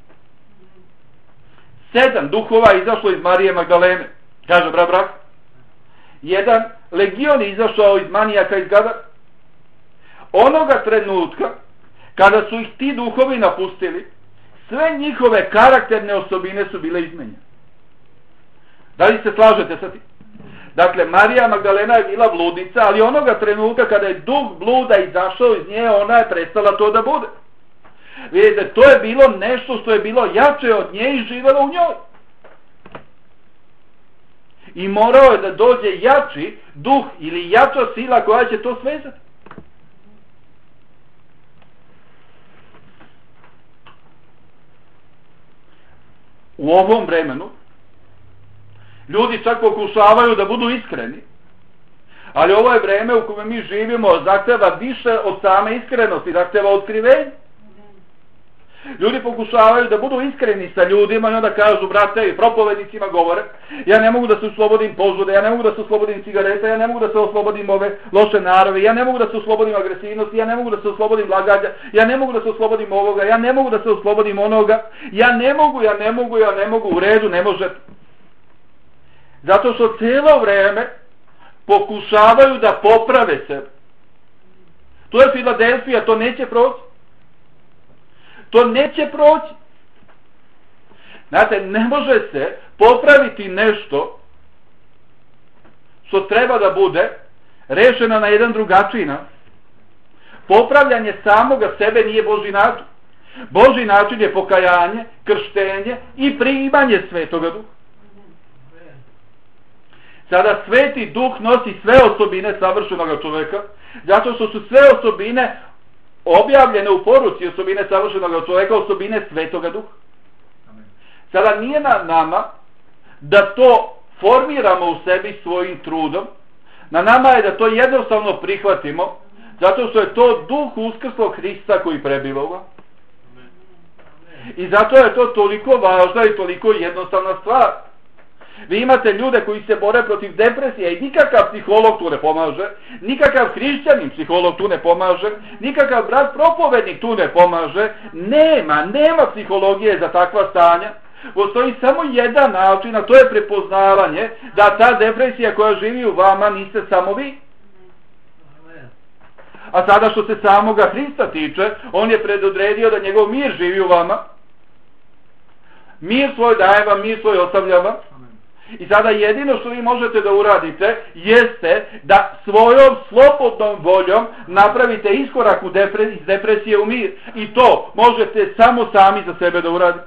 7 duhova je izašlo iz Marije Magdalene, kaže brat. Jedan legion je izašao iz manijaka iz Gadara. Onoga trenutka kada su ih ti duhovi napustili, sve njihove karakterne osobine su bile izmenjene. Da li se slažete sa tim? Dakle, Marija Magdalena je bila bludnica, ali onoga trenutka kada je duh bluda izašao iz nje, ona je prestala to da bude. Vidite, to je bilo nešto što je bilo jače od nje i živjelo u njoj. I morao je da dođe jači duh ili jača sila koja će to svezati. U ovom vremenu ljudi čak pokušavaju da budu iskreni, ali ovo je vreme u kojem mi živimo zahteva više od same iskrenosti, zahteva otkrivenje. Ljudi pokušavaju da budu iskreni sa ljudima i onda kažu, brate, i propovednicima govore, ja ne mogu da se oslobodim požude, ja ne mogu da se oslobodim cigareta, ja ne mogu da se oslobodim ove loše narove, ja ne mogu da se oslobodim agresivnosti, ja ne mogu da se oslobodim lagađa, ja ne mogu da se oslobodim ovoga, ja ne mogu da se oslobodim onoga, ja ne mogu, u redu, ne možete. Zato što cijelo vreme pokušavaju da poprave sebe. To je Filadelfija, to neće proći. To neće proći. Znate, ne može se popraviti nešto što treba da bude rešeno na jedan drugačiji način. Popravljanje samoga sebe nije Božji način. Božji način je pokajanje, krštenje i primanje Svetoga Duha. Sada Sveti Duh nosi sve osobine savršenog čovjeka, zato što su sve osobine objavljene u poruci, osobine savršenog čovjeka, osobine Svetoga Duha. Sada nije na nama da to formiramo u sebi svojim trudom, na nama je da to jednostavno prihvatimo, zato što je to Duh uskrslog Hrista koji prebiva u vama. I zato je to toliko važna i toliko jednostavna stvar. Vi imate ljude koji se bore protiv depresije i nikakav psiholog tu ne pomaže, nikakav hrišćanin psiholog tu ne pomaže, nikakav brat propovednik tu ne pomaže, nema psihologije za takva stanja. Postoji samo jedan način, a to je prepoznavanje da ta depresija koja živi u vama niste samo vi. A sada što se samoga Hrista tiče, on je predodredio da njegov mir živi u vama. Mir svoj daje vam, mir svoj ostavlja vam. I sada jedino što vi možete da uradite jeste da svojom slobodnom voljom napravite iskorak iz depresije u mir. I to možete samo sami za sebe da uradite.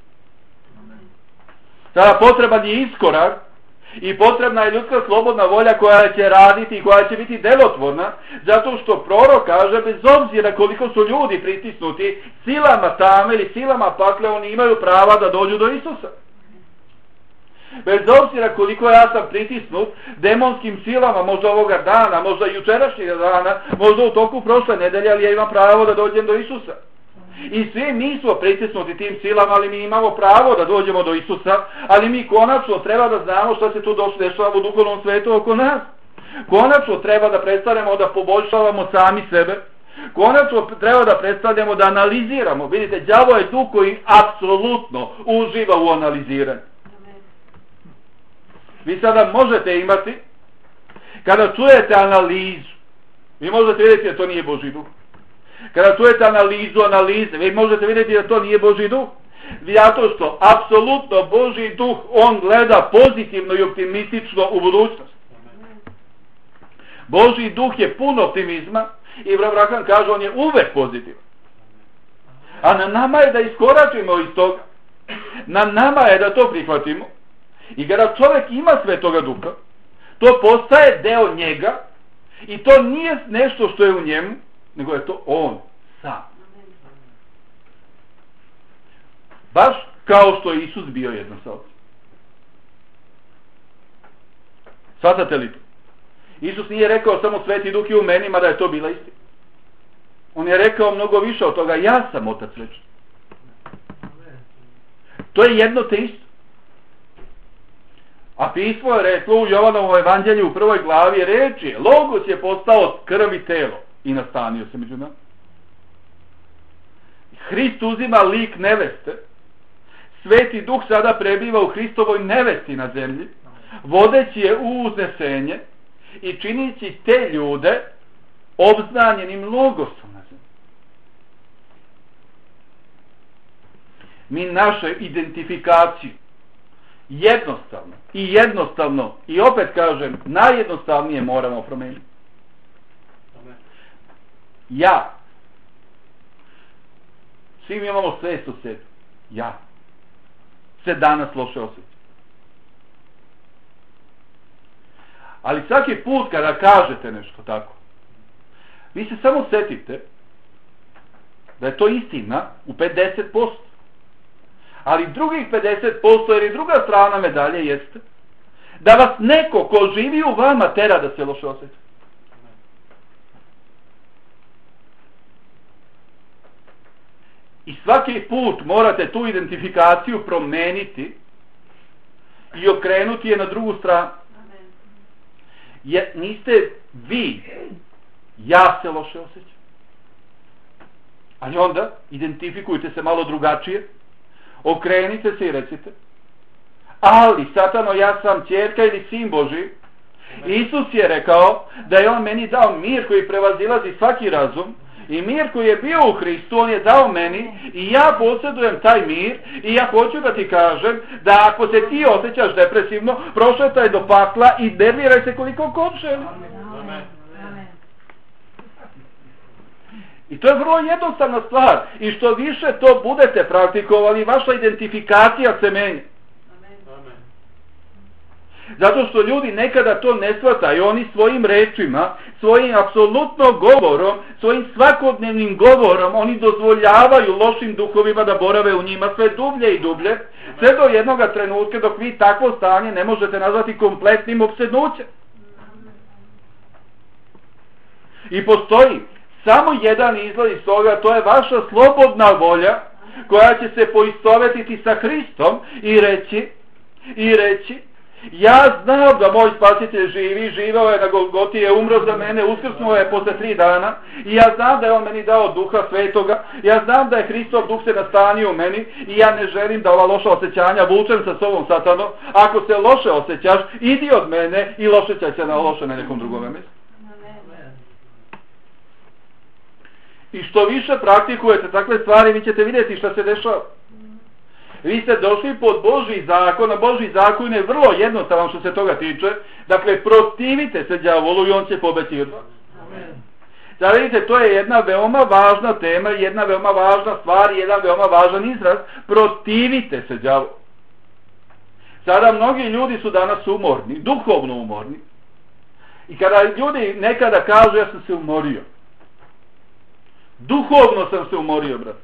Sada potreban je iskorak i potrebna je ljudska slobodna volja koja će raditi i koja će biti delotvorna, zato što prorok kaže, bez obzira koliko su ljudi pritisnuti silama tame ili silama pakle, oni imaju prava da dođu do Isusa. Bez obzira koliko ja sam pritisnut demonskim silama, možda ovoga dana, možda jučerašnjeg dana, možda u toku prošle nedelje, ali ja imam pravo da dođem do Isusa. I svi mi smo pritisnuti tim silama, ali mi imamo pravo da dođemo do Isusa, ali mi konačno treba da znamo šta se tu dešava u duhovnom svetu oko nas. Konačno treba da prestanemo da poboljšavamo sami sebe. Konačno treba da prestanemo da analiziramo. Vidite, đavo je tu koji apsolutno uživa u analiziranju. Vi sada možete imati, kada čujete analizu, vi možete vidjeti da to nije Božji duh. Kada čujete analize, vi možete vidjeti da to nije Božji duh. Zato što apsolutno Božji duh, on gleda pozitivno i optimistično u budućnost. Božji duh je pun optimizma i Abraham kaže, on je uvek pozitivan. A na nama je da iskoračimo iz toga. Na nama je da to prihvatimo. I kada čovjek ima Svetoga Duha, to postaje deo njega i to nije nešto što je u njemu, nego je to on sam. Baš kao što je Isus bio jedno sa Otcem. Shvatate li to? Isus nije rekao samo Sveti Duh je u meni, mada je to bila istina. On je rekao mnogo više od toga, ja sam Otac večni. To je jedno te isto. A pismo je reklo u Jovanovom evanđelju u 1. glavi, reč je, Logos je postao krv i telo i nastanio se među nama. Hrist uzima lik neveste, Sveti Duh sada prebiva u Hristovoj nevesti na zemlji, vodeći je u uznesenje i činići te ljude obznanjenim Logosom na zemlji. Mi našu identifikaciju jednostavno i opet kažem, najjednostavnije moramo promijeniti. Ja. Svi mi imamo svest u sebi. Ja se danas loše osjećam. Ali svaki put kada kažete nešto tako, vi se samo setite da je to istina u 50%. Ali drugih 50%, jer i druga strana medalje jeste da vas neko ko živi u vama tera da se loše osjeća. I svaki put morate tu identifikaciju promeniti i okrenuti je na drugu stranu. Jer niste vi, ja se loše osjećam. Ali onda identifikujte se malo drugačije, okrenite se i recite: ali Satano, ja sam ćerka ili sin Božji. Isus je rekao da je on meni dao mir koji prevazilazi svaki razum, i mir koji je bio u Hristu on je dao meni, i ja posjedujem taj mir. I ja hoću da ti kažem da ako se ti osjećaš depresivno, prošetaj do pakla i nerviraj se koliko god želi. I to je vrlo jednostavna stvar. I što više to budete praktikovali, vaša identifikacija se menja. Zato što ljudi nekada to ne shvataju, oni svojim rečima, svojim apsolutno govorom, svojim svakodnevnim govorom, oni dozvoljavaju lošim duhovima da borave u njima sve dublje i dublje, sve do jednoga trenutka dok vi takvo stanje ne možete nazvati kompletnim opsednućem. I postoji samo jedan izlaz iz toga, to je vaša slobodna volja koja će se poistovetiti sa Hristom i reći: ja znam da moj spasitelj živi, živao je na Golgoti, je umro za mene, uskrsnuo je posle 3 dana, i ja znam da je on meni dao Duha Svetoga, ja znam da je Hristov Duh se nastanio u meni, i ja ne želim da ova loša osjećanja vučem sa sobom, Satano. Ako se loše osjećaš, idi od mene i osjećaj se na loše na nekom drugom mjestu. I što više praktikujete takve stvari, vi ćete vidjeti što se dešava. Vi ste došli pod Božji zakon, a Božji zakon je vrlo jednostavan što se toga tiče. Dakle, protivite se đavolu i on će pobeći od vas. Da vidite, to je jedna veoma važna tema, jedna veoma važna stvar, jedan veoma važan izraz. Protivite se đavolu. Sada mnogi ljudi su danas umorni, duhovno umorni. I kada ljudi nekada kažu: ja sam se umorio. Duhovno sam se umorio, brat.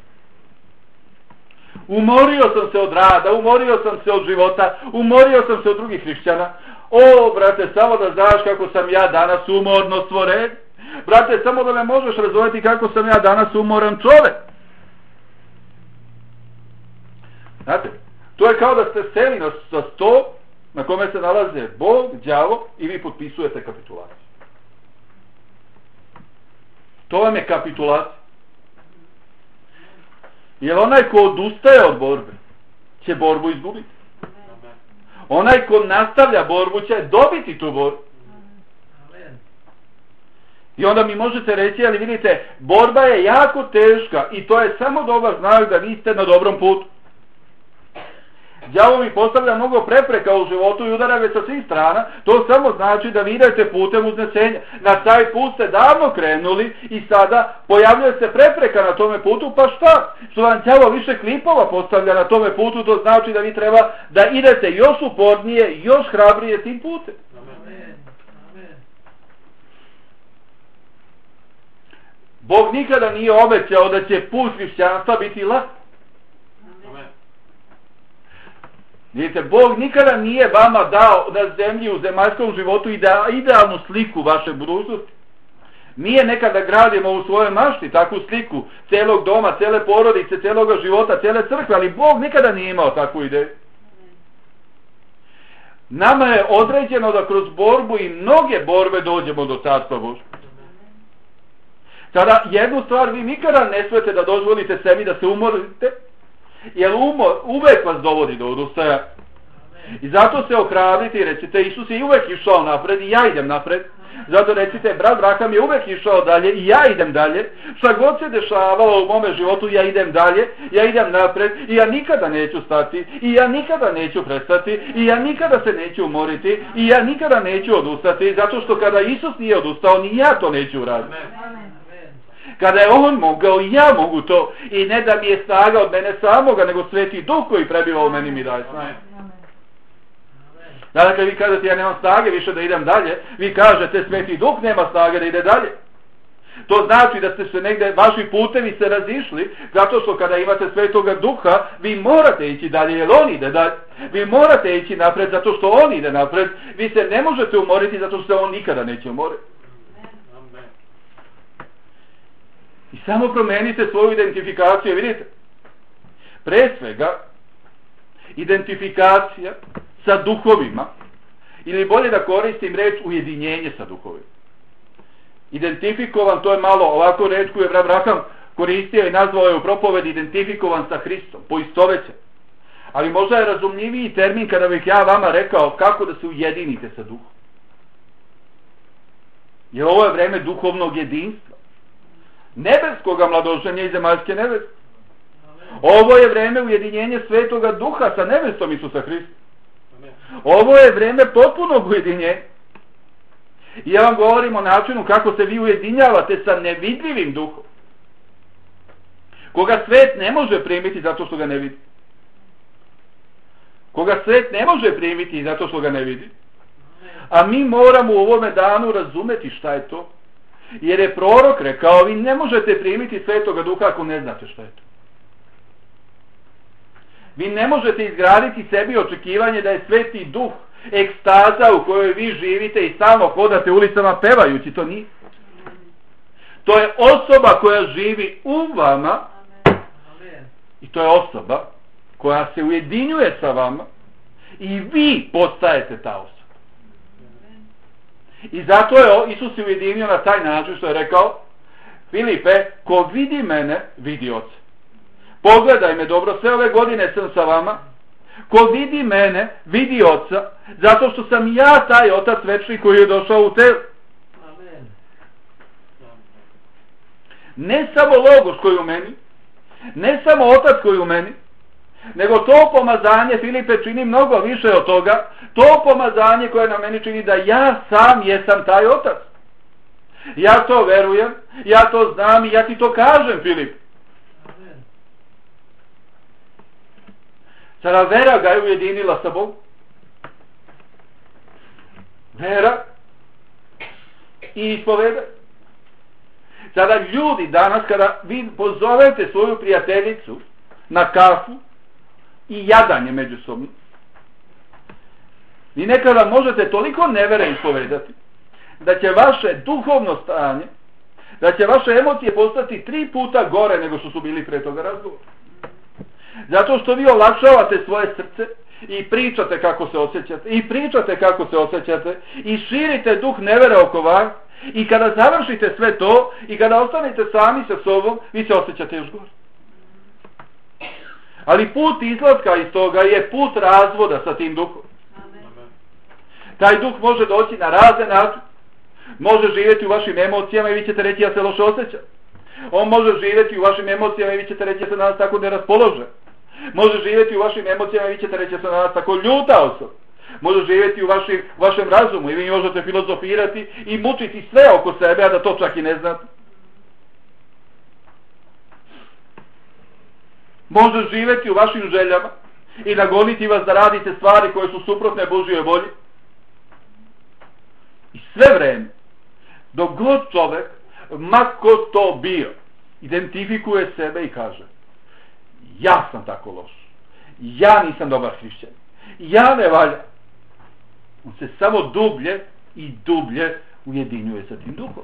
Umorio sam se od rada, umorio sam se od života, umorio sam se od drugih hrišćana. O, brate, samo da znaš kako sam ja danas umorno stvoren. Brate, samo da me možeš razumjeti kako sam ja danas umoran čovjek. Znate, to je kao da ste seli na sto na kome se nalaze Bog, đavo, i vi potpisujete kapitulaciju. To vam je kapitulacija. Jer onaj ko odustaje od borbe će borbu izgubiti. Onaj ko nastavlja borbu će dobiti tu borbu. I onda mi možete reći: ali vidite, borba je jako teška, i to je samo dobar znak da vi ste na dobrom putu. Đavo mi postavlja mnogo prepreka u životu i udara ga sa svih strana. To samo znači da vi idete putem uznesenja. Na taj put ste davno krenuli i sada pojavljuje se prepreka na tome putu, pa šta? Što vam đavo više klipova postavlja na tome putu, to znači da vi treba da idete još upornije, još hrabrije tim putem. Bog nikada nije obećao da će put hrišćanstva biti lak. Vidite, Bog nikada nije vama dao na zemlji u zemaljskom životu idealnu sliku vaše budućnosti. Mi je nekada gradimo u svojoj mašti takvu sliku celog doma, cele porodice, celoga života, cele crkve, ali Bog nikada nije imao takvu ideju. Nama je određeno da kroz borbu i mnoge borbe dođemo do Carstva Božeg. Sada, jednu stvar vi nikada ne smijete da dozvolite sebi da se umorite, jer umor uvek vas dovodi do odustaja. I zato se ohrabrite i recite, Isus je uvek išao napred i ja idem napred. Zato recite, brat Braham je uvek išao dalje i ja idem dalje. Šta god se dešavalo u mome životu, ja idem dalje, ja idem napred i ja nikada neću stati i ja nikada neću prestati i ja nikada se neću umoriti i ja nikada neću odustati, zato što kada Isus nije odustao, ni ja to neću uraditi. Kada je on mogao, i ja mogu to. I ne da mi je snaga od mene samoga, nego Sveti Duh koji prebiva u meni mi daje snagu. Dakle, vi kažete, ja nemam snage više da idem dalje, vi kažete, Sveti Duh nema snage da ide dalje. To znači da ste se negde, vaši putevi se razišli, zato što kada imate Svetoga Duha, vi morate ići dalje, jer on ide dalje. Vi morate ići napred, zato što on ide napred. Vi se ne možete umoriti, zato što se on nikada neće umoriti. I samo promenite svoju identifikaciju, vidite. Pre svega, identifikacija sa duhovima, ili bolje da koristim reč ujedinjenje sa duhovima. Identifikovan, to je malo ovako reč koju je Braham koristio i nazvao je u propovedi identifikovan sa Hristom, poistovećen. Ali možda je razumljiviji termin kada bih ja vama rekao kako da se ujedinite sa duhom. Jer ovo je vreme duhovnog jedinstva. Nebeskoga mladoženja i zemaljske nebeske. Ovo je vreme ujedinjenja Svetoga Duha sa nebestom Isusa Hrista. Ovo je vreme potpunog ujedinjenja. I ja vam govorim o načinu kako se vi ujedinjavate sa nevidljivim duhom. Koga svet ne može primiti zato što ga ne vidi. Koga svet ne može primiti zato što ga ne vidi. A mi moramo u ovome danu razumeti šta je to. Jer je prorok rekao, vi ne možete primiti Svetoga Duha ako ne znate šta je to. Vi ne možete izgraditi sebi očekivanje da je Sveti Duh ekstaza u kojoj vi živite i samo hodate ulicama pevajući, to nije. To je osoba koja živi u vama i to je osoba koja se ujedinjuje sa vama i vi postajete ta osoba. I zato je Isus se ujedinio na taj način što je rekao, Filipe, ko vidi mene, vidi Oca. Pogledaj me dobro, sve ove godine sam sa vama. Ko vidi mene, vidi Oca, zato što sam ja taj Otac večni koji je došao u telo. Ne samo Logos koji u meni, ne samo Otac koji u meni, nego to pomazanje, Filipe, čini mnogo više od toga, to pomazanje koje na meni čini da ja sam jesam taj Otac. Ja to verujem, ja to znam i ja ti to kažem, Filip. Sada vera ga je ujedinila sa Bogom. Vera i ispoveda. Sada ljudi danas kada vi pozovete svoju prijateljicu na kafu i jadanje međusobno, vi nekada možete toliko nevere ispovedati da će vaše duhovno stanje, da će vaše emocije postati 3 puta gore nego što su bili pre toga razgovora. Zato što vi olakšavate svoje srce i pričate kako se osjećate, i pričate kako se osjećate, i širite duh nevere oko vas, i kada završite sve to, i kada ostanete sami sa sobom, vi se osjećate još gore. Ali put izlaska iz toga je put razvoda sa tim duhom. Taj duh može doći na razne načine. Može živjeti u vašim emocijama i vi ćete reći ja se loše osjećam. On može živjeti u vašim emocijama i vi ćete reći ja se na nas tako neraspoložen. Može živjeti u vašim emocijama i vi ćete reći ja se na nas tako ljuta osoba. Može živjeti u vašem razumu i vi možete filozofirati i mučiti sve oko sebe, a da to čak i ne znate. Može živjeti u vašim željama i nagoniti vas da radite stvari koje su suprotne Božjoj volji. I sve vreme, dok god čovjek, mako to bio, identifikuje sebe i kaže ja sam tako loš, ja nisam dobar hrišćanin, ja ne valjam, on se samo dublje i dublje ujedinjuje sa tim duhom.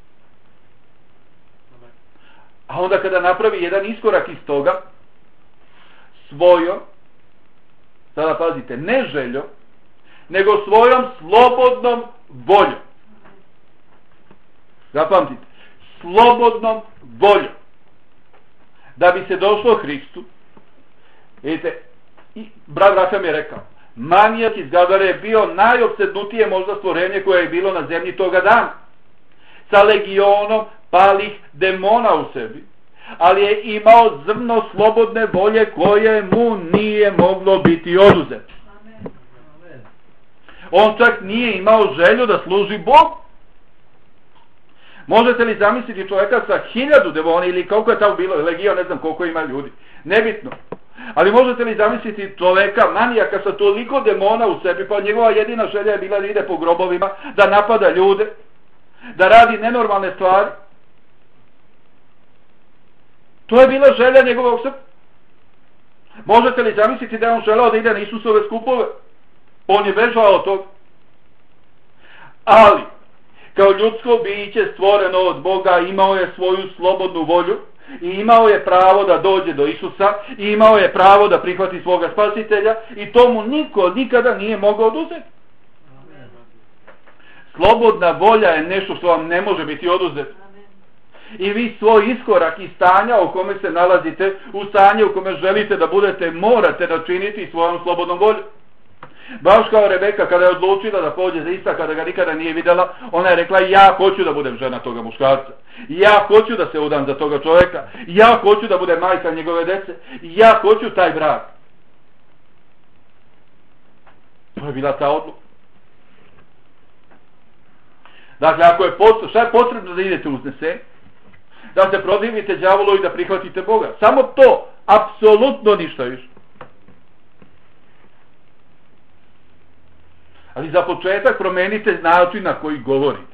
A onda kada napravi jedan iskorak iz toga, svojom, sada pazite, ne željom, nego svojom slobodnom voljom. Zapamtite, slobodnom voljom. Da bi se došlo Hristu, vidite, brat Raham je rekao, manijak iz Gadare je bio najopsednutije možda stvorenje koje je bilo na zemlji toga dana. Sa legionom palih demona u sebi. Ali je imao zrno slobodne volje koje mu nije moglo biti oduzeto. On čak nije imao želju da služi Bogu. Možete li zamisliti čovjeka sa 1000 demona ili koliko je tamo bilo legion, ne znam koliko ima ljudi. Nebitno. Ali možete li zamisliti čovjeka, manijaka sa toliko demona u sebi, pa njegova jedina želja je bila da ide po grobovima, da napada ljude, da radi nenormalne stvari. To je bila želja njegovog srca. Možete li zamisliti da je on želeo da ide na Isusove skupove? On je bežao od toga. Ali, kao ljudsko biće stvoreno od Boga, imao je svoju slobodnu volju i imao je pravo da dođe do Isusa i imao je pravo da prihvati svoga spasitelja i to mu niko nikada nije mogao oduzeti. Slobodna volja je nešto što vam ne može biti oduzeto. I vi svoj iskorak iz stanja u kome se nalazite, u stanje u kome želite da budete, morate načiniti svojom slobodnom voljom. Baš kao Rebeka kada je odlučila da pođe za Isaka, kada ga nikada nije vidjela, ona je rekla ja hoću da budem žena toga muškarca. Ja hoću da se udam za toga čovjeka. Ja hoću da budem majka njegove dece. Ja hoću taj brak. To je bila ta odluka. Dakle, ako je šta je potrebno da idete uznese? Da se protivite đavolu i da prihvatite Boga. Samo to, apsolutno ništa više. Ali za početak promenite način na koji govorite.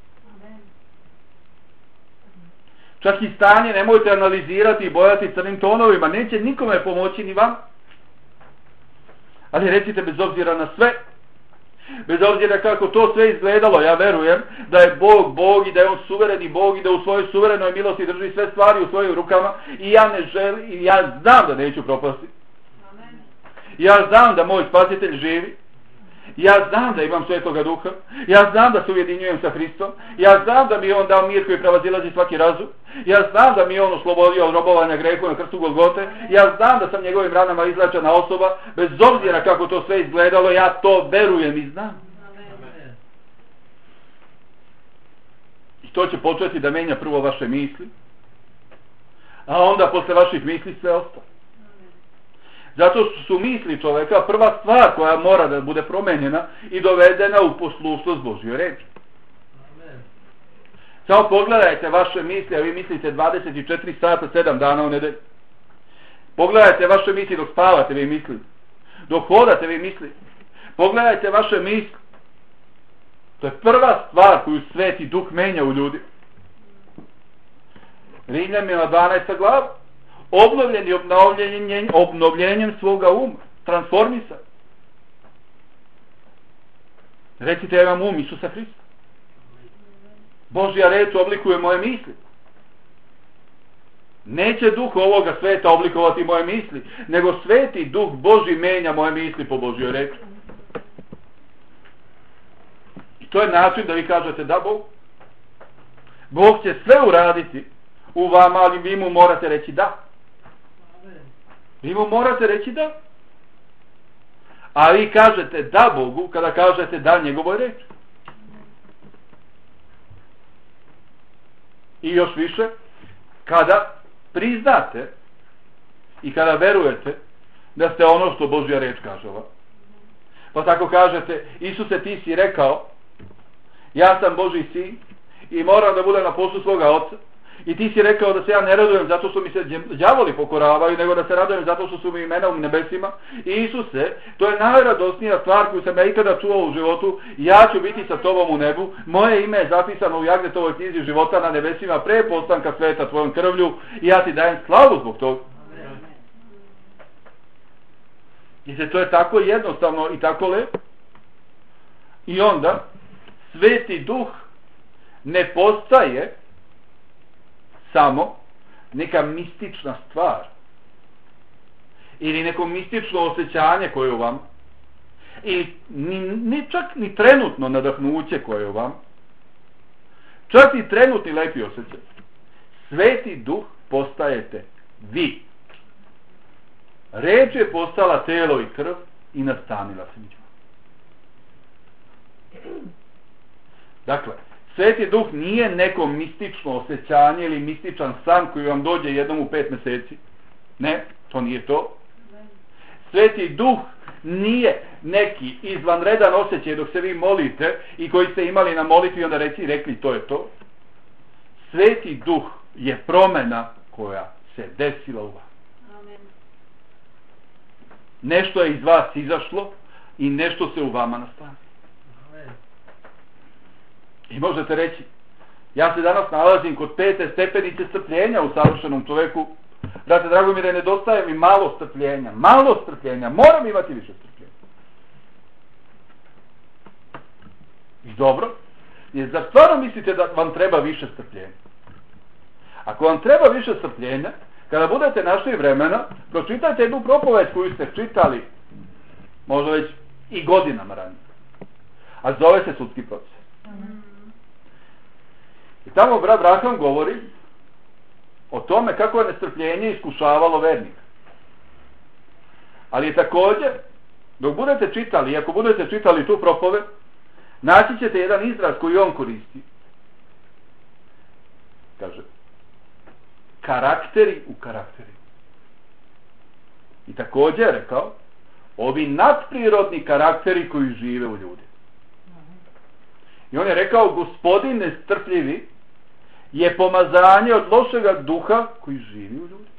Čak i stanje nemojte analizirati i bojati crnim tonovima. Neće nikome pomoći ni vam. Ali recite bez obzira na sve. Bez obzira kako to sve izgledalo, ja verujem da je Bog Bog i da je on suvereni Bog i da u svojoj suverenoj milosti drži sve stvari u svojim rukama i ja ne želim, i ja znam da neću propasti. Ja znam da moj spasitelj živi. Ja znam da imam Svetoga Duha. Ja znam da se ujedinjujem sa Hristom. Ja znam da mi je on dao mir koji prevazilazi svaki razum. Ja znam da mi je on oslobodio od robovanja grehu na krstu Golgote. Ja znam da sam njegovim ranama izlečena osoba. Bez obzira kako to sve izgledalo, ja to verujem i znam. I to će početi da menja prvo vaše misli. A onda posle vaših misli sve ostalo. Zato što su misli čovjeka prva stvar koja mora da bude promenjena i dovedena u poslušnost Božjoj reči. Samo pogledajte vaše misli, a vi mislite 24 sata, 7 dana u nedelju. Pogledajte vaše misli dok spavate, vi mislite. Dok hodate, vi mislite. Pogledajte vaše misli. To je prva stvar koju Sveti Duh menja u ljudi. Rimljanima 12. glava. Obnovljeni obnovljenjem svoga uma. Transformisan. Recite, ja imam um Isusa Hrista. Božja reč oblikuje moje misli. Neće duh ovoga sveta oblikovati moje misli, nego Sveti Duh Božji menja moje misli po Božjoj reči. I to je način da vi kažete da Bog. Bog će sve uraditi u vama, ali vi mu morate reći da. Vi mu morate reći da. A vi kažete da Bogu kada kažete da njegovoj reči. I još više, kada priznate i kada verujete da ste ono što Božja reč kaže vam. Pa tako kažete, Isuse, ti si rekao, ja sam Božji sin i moram da budem na poslu svoga oca. I ti si rekao da se ja ne radujem zato što mi se đavoli pokoravaju, nego da se radujem zato što su mi imena u nebesima. I Isuse, to je najradosnija stvar koju sam ja ikada čuo u životu. Ja ću biti sa tobom u nebu. Moje ime je zapisano u Jagnetovoj knjizi života na nebesima pre postanka sveta tvojom krvlju. I ja ti dajem slavu zbog toga. I se to je tako jednostavno i tako lepo. I onda Sveti Duh ne postaje samo neka mistična stvar ili neko mistično osjećanje koje je u vam, i čak ni trenutno nadahnuće koje je u vam, čak i trenutni lepi osjećaj, Sveti Duh postajete vi. Reč je postala telo i krv i nastanila se među vama. Dakle, Sveti Duh nije neko mistično osjećanje ili mističan san koji vam dođe jednom u 5 mjeseci. Ne, to nije to. Sveti Duh nije neki izvanredan osjećaj dok se vi molite i koji ste imali na molitvi i onda rekli to je to. Sveti Duh je promjena koja se desila u vas. Nešto je iz vas izašlo i nešto se u vama nastavilo. I možete reći, ja se danas nalazim kod 5. stepenice strpljenja u savršenom čovjeku. Brate Dragomire, nedostaje mi malo strpljenja, moram imati više strpljenja. I dobro, jer zar stvarno mislite da vam treba više strpljenja? Ako vam treba više strpljenja, kada budete našli vremena, pročitajte jednu propoved koju ste čitali, možda već i godinama ranije. A zove se Sudski proces. I tamo brat Braham govori o tome kako je nestrpljenje iskušavalo vernika. Ali je također, dok budete čitali, i ako budete čitali tu propoved, naći ćete jedan izraz koji on koristi. Kaže, karakteri u karakteri. I također je rekao, ovi nadprirodni karakteri koji žive u ljudi. I on je rekao, Gospodin nestrpljivi je pomazanje od lošega duha koji živi u ljudi.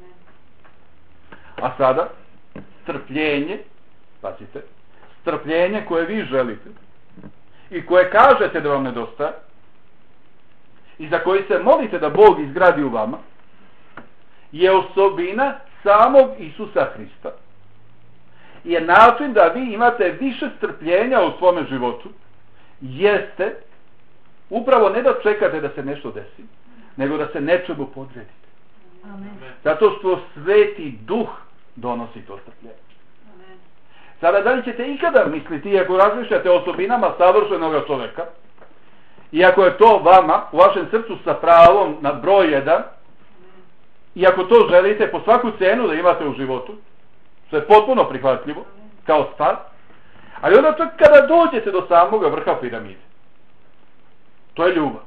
A sada, strpljenje, pazite, strpljenje koje vi želite i koje kažete da vam nedostaje i za koji se molite da Bog izgradi u vama, je osobina samog Isusa Hrista. Je način da vi imate više strpljenja u svome životu, jeste upravo ne da čekate da se nešto desi, nego da se nečemu podredite. Amen. Zato što Sveti Duh donosi to strpljenje. Amen. Sada, da li ćete ikada misliti, ako razmišljate o osobinama savršenog čovjeka, i ako je to vama, u vašem srcu sa pravom na broj 1, i ako to želite po svaku cenu da imate u životu, što je potpuno prihvatljivo, kao stvar, ali onda čak kada dođete do samoga vrha piramide, to je ljubav.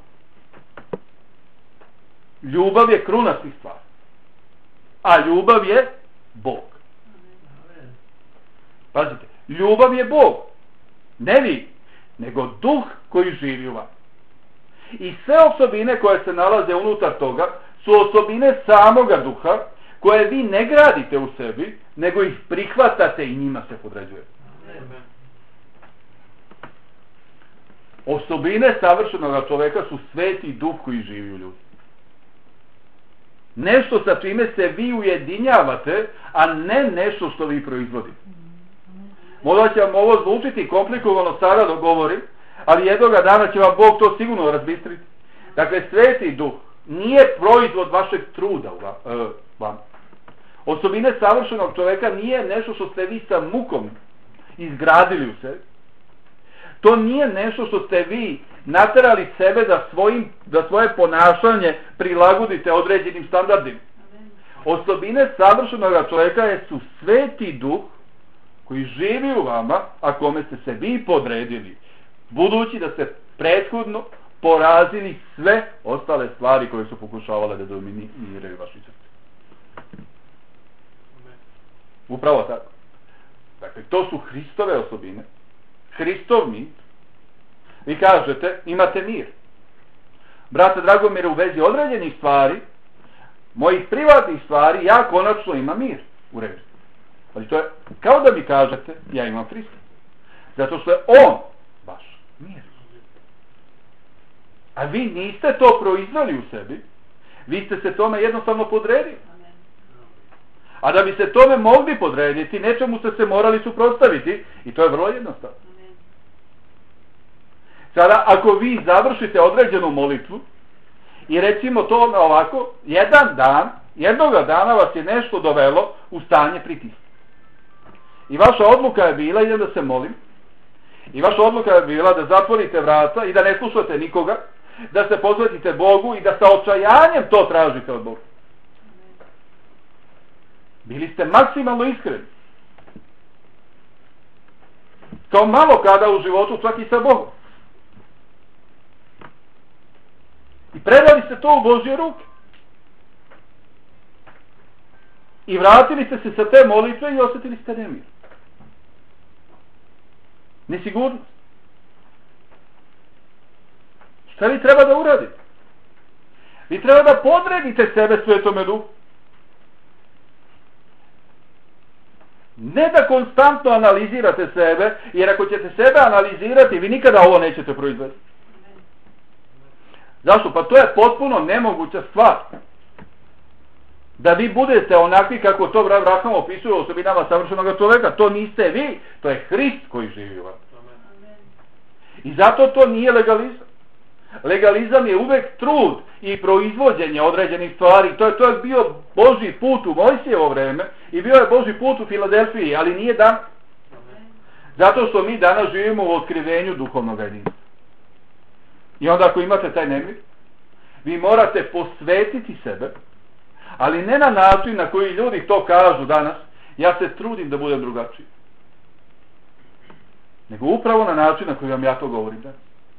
Ljubav je kruna svih stvari. A ljubav je Bog. Pazite, ljubav je Bog. Ne vi, nego duh koji živi u vama. I sve osobine koje se nalaze unutar toga su osobine samoga duha koje vi ne gradite u sebi, nego ih prihvatate i njima se podređujete. Osobine savršenog čovjeka su Sveti Duh koji živi u ljudi. Nešto sa čime se vi ujedinjavate, a ne nešto što vi proizvodite. Možda će vam ovo zvučiti komplikovano sada dok govorim, ali jednoga dana će vam Bog to sigurno razbistriti. Dakle, Sveti Duh nije proizvod vašeg truda vam. Osobine savršenog čovjeka nije nešto što ste vi sa mukom izgradili u sebi. To nije nešto što ste vi naterali sebe da svoje ponašanje prilagodite određenim standardima. Osobine savršenog čovjeka su Sveti Duh koji živi u vama, a kome ste se vi podredili, budući da ste prethodno porazili sve ostale stvari koje su pokušavale da dominiraju vaši srce. Upravo tako. Dakle, to su Hristove osobine. Hristov mir. Vi kažete, imate mir. Brate Dragomire, u vezi određenih stvari, mojih privatnih stvari, ja konačno imam mir u redu. Ali to je kao da mi kažete, ja imam Hrista. Zato što je On vaš mir. A vi niste to proizveli u sebi, vi ste se tome jednostavno podredili. A da bi se tome mogli podrediti, nečemu ste se morali suprotstaviti i to je vrlo jednostavno. Sada, ako vi završite određenu molitvu i recimo to ovako, jednoga dana vas je nešto dovelo u stanje pritiska. I vaša odluka je bila, idem da se molim, i vaša odluka je bila da zatvorite vrata i da ne slušate nikoga, da se posvetite Bogu i da sa očajanjem to tražite od Boga. Bili ste maksimalno iskreni. Kao malo kada u životu, čak i sa Bogom. I predali ste to u Božje ruke. I vratili ste se sa te molitve i osjetili ste nemir. Nesigurnost. Šta vi treba da uradite? Vi treba da podredite sebe Svetome Duhu. Ne da konstantno analizirate sebe, jer ako ćete sebe analizirati, vi nikada ovo nećete proizvesti. Zašto? Pa to je potpuno nemoguća stvar. Da vi budete onakvi kako to brat Abraham opisuje u osobinama savršenog čoveka. To niste vi, to je Hrist koji živi u vas. I zato to nije legalizam. Legalizam je uvek trud i proizvođenje određenih stvari. To je bio Božji put u Mojsijevo vreme i bio je Božji put u Filadelfiji, ali nije dan. Zato što mi danas živimo u otkrivenju duhovnog jedinstva. I onda ako imate taj nemir, vi morate posvetiti sebe, ali ne na način na koji ljudi to kažu danas, ja se trudim da budem drugačiji. Nego upravo na način na koji vam ja to govorim danas.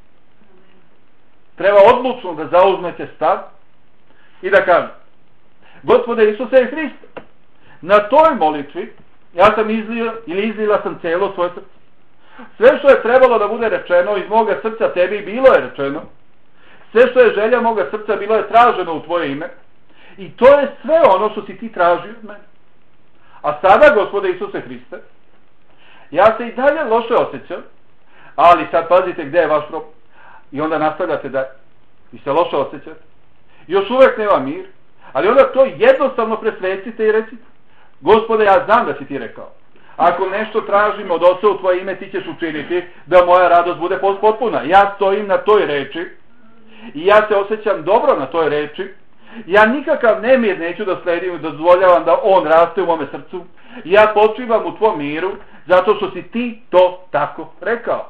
Treba odlučno da zauzmete stav i da kažete: Gospode Isuse i Hriste, na toj molitvi ja sam izlila sam cijelo svoje srce. Sve što je trebalo da bude rečeno iz moga srca tebi bilo je rečeno. Sve što je želja moga srca bilo je traženo u tvoje ime. I to je sve ono što si ti tražio od mene. A sada, Gospode Isuse Hriste, ja se i dalje loše osjećam, ali sad pazite gdje je vaš problem. I onda nastavljate da vi se loše osjećate. Još uvek nema mir, ali onda to jednostavno presvecite i recite: Gospode, ja znam da si ti rekao, ako nešto tražim od Oca u tvoje ime, ti ćeš učiniti da moja radost bude potpuna. Ja stojim na toj reči i ja se osjećam dobro na toj reči. Ja nikakav nemir neću da sledim i dozvoljavam da on raste u mome srcu. Ja počivam u tvom miru zato što si ti to tako rekao.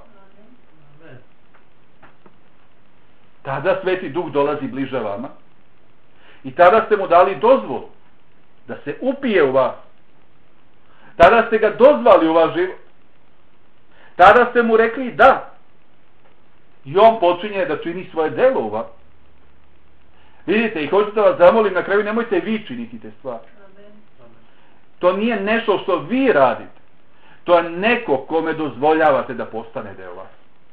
Tada Sveti Duh dolazi bliže vama i tada ste mu dali dozvolu da se upije u vas. Tada ste ga dozvali u vaš život. Tada ste mu rekli da. I on počinje da čini svoje delo u vas. Vidite, i hoću da vas zamolim, na kraju nemojte vi činiti te stvari. To nije nešto što vi radite. To je neko kome dozvoljavate da postane deo vas.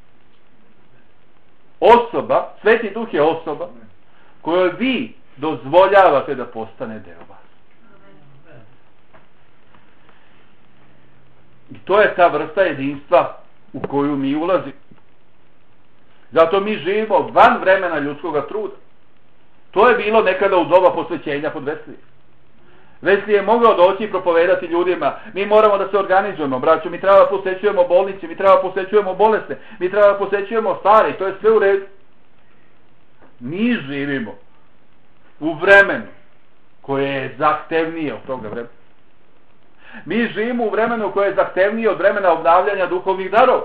Osoba, Sveti Duh je osoba kojoj vi dozvoljavate da postane deo vas. I to je ta vrsta jedinstva u koju mi ulazimo. Zato mi živimo van vremena ljudskog truda. To je bilo nekada u doba posvećenja pod Veslije. Veslije je mogao doći i propovedati ljudima: mi moramo da se organizujemo, braćo, mi treba da posećujemo bolnice, mi treba da posećujemo bolesne, mi treba da posećujemo stare, i to je sve u redu. Mi živimo u vremenu koje je zahtevnije od toga vremena. Mi živimo u vremenu koje je zahtevnije od vremena obnavljanja duhovnih darova.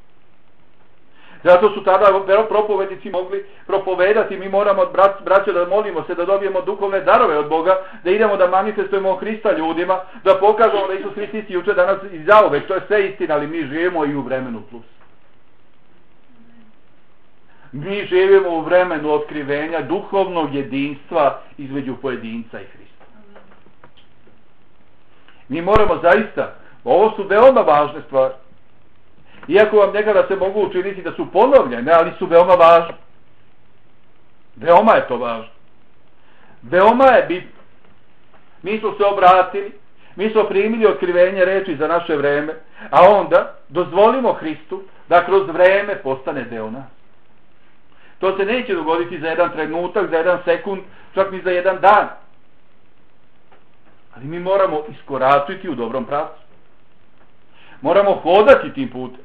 Zato su tada propovednici mogli propovedati: mi moramo, braćo, da molimo se da dobijemo duhovne darove od Boga, da idemo da manifestujemo Hrista ljudima, da pokažemo da Isus Hrist isti juče, danas i zauvek. To je sve istina, ali mi živimo i u vremenu plus. Mi živimo u vremenu otkrivenja duhovnog jedinstva između pojedinca i Hrista. Mi moramo zaista, ovo su veoma važne stvari. Iako vam nekada se mogu učiniti da su ponovljene, ali su veoma važne. Veoma je to važno. Veoma je bitno. Mi smo se obratili, mi smo primili otkrivenje reči za naše vreme, a onda dozvolimo Hristu da kroz vreme postane deo nas. To se neće dogoditi za jedan trenutak, za jedan sekund, čak ni za jedan dan. Ali mi moramo iskoračiti u dobrom pravcu. Moramo hodati tim putem.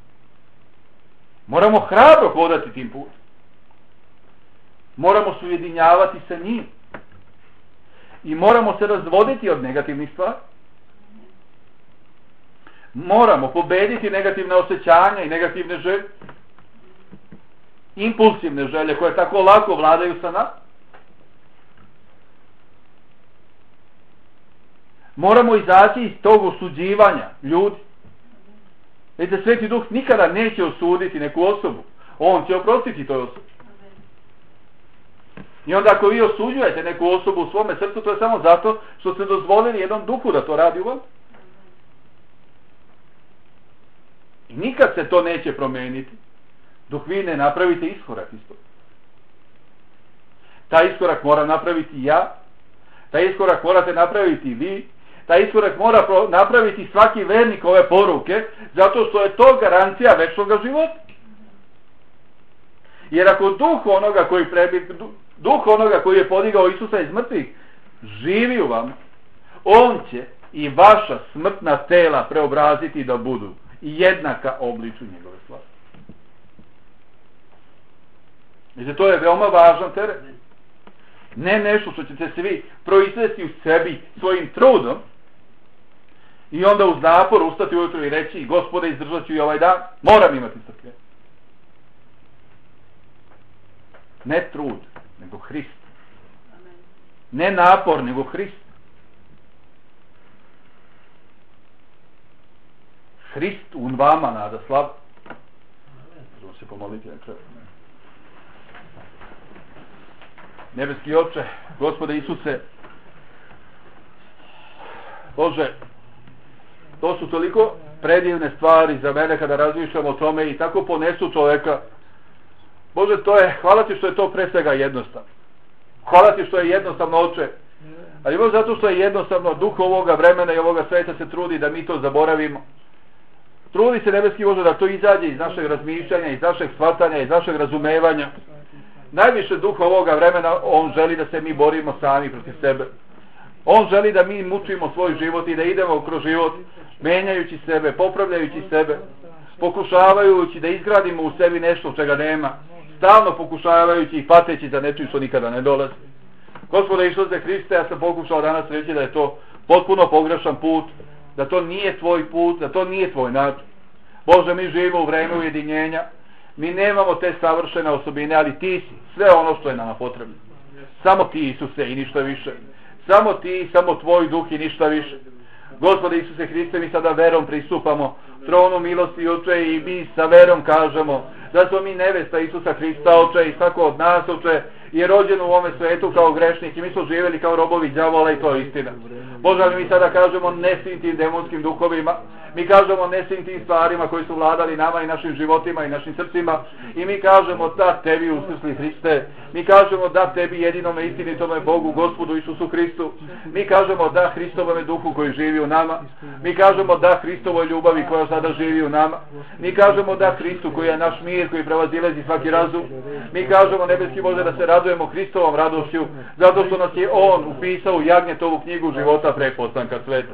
Moramo hrabro hodati tim putem. Moramo se ujedinjavati sa njim. I moramo se razvoditi od negativnih stvari. Moramo pobediti negativne osjećanja i negativne želje, impulsivne želje koje tako lako vladaju sa nama. Moramo izaći iz tog osuđivanja ljudi. Vidite, Sveti Duh nikada neće osuditi neku osobu. On će oprostiti toj osobi. I onda ako vi osuđujete neku osobu u svome srcu, to je samo zato što ste dozvolili jednom duhu da to radi u vas. I nikad se to neće promijeniti dok vi ne napravite iskorak iz toga. Taj iskorak mora napraviti ja, taj iskorak morate napraviti vi, taj iskorak mora napraviti svaki vernik ove poruke, zato što je to garancija večnog života. Jer ako duh onoga koji je podigao Isusa iz mrtvih živi u vama, on će i vaša smrtna tela preobraziti da budu jednaka obliču njegove slave. Znači, to je veoma važan teret. Ne nešto što ćete se vi proizvesti u sebi svojim trudom i onda uz napor ustati ujutro i reći: Gospode, izdržat ću i ovaj dan, moram imati strpljenje. Ne trud, nego Hrist. Ne napor, nego Hrist. Hrist u vama nada slava. Možemo se pomoliti na kraju. Nebeski Oče, Gospode Isuse, Bože, to su toliko predivne stvari za mene kada razmišljam o tome i tako ponesu čovjeka. Bože, hvala ti što je to pre svega jednostavno. Hvala ti što je jednostavno, Oče. Ali Bože, zato što je jednostavno, duh ovoga vremena i ovoga sveta se trudi da mi to zaboravimo. Trudi se, nebeski Bože, da to izađe iz našeg razmišljanja, iz našeg shvatanja, iz našeg razumevanja. Najviše duh ovoga vremena, on želi da se mi borimo sami protiv sebe. On želi da mi mučimo svoj život i da idemo kroz život menjajući sebe, popravljajući sebe, pokušavajući da izgradimo u sebi nešto čega nema, stalno pokušavajući i pateći za nečim što nikada ne dolazi. Gospode Isuse Hriste, ja sam pokušao danas reći da je to potpuno pogrešan put, da to nije tvoj put, da to nije tvoj način. Bože, mi živimo u vreme ujedinjenja, mi nemamo te savršene osobine, ali ti si sve ono što je nama potrebno. Samo ti, Isuse, i ništa više. Samo ti, samo tvoj duh i ništa više. Gospode Isuse Hriste, mi sada verom pristupamo tronu milosti, Oče, i mi sa verom kažemo da smo mi nevesta Isusa Hrista, Oče, i svako od nas, Oče, je rođen u ovome svetu kao grešnik i mi smo živjeli kao robovi đavola i to je istina. Bože, ali mi sada kažemo ne svim tim demonskim duhovima, mi kažemo ne svim tim stvarima koji su vladali nama i našim životima i našim srcima i mi kažemo da tebi uskrsli Hriste, mi kažemo da tebi jedinome istinitome Bogu, Gospodu Isusu Hristu, mi kažemo da Hristovome duhu koji živi u nama, mi kažemo da Hristovoj ljubavi koja sada živi u nama, mi kažemo da Hristu koji je naš mir, koji prevazilezi svaki razum, mi kažemo, nebeski Bože, da se radujemo Hristovom radošću, zato što nas je On upisao u Jagnjetovu knjigu života pre postanka sveta.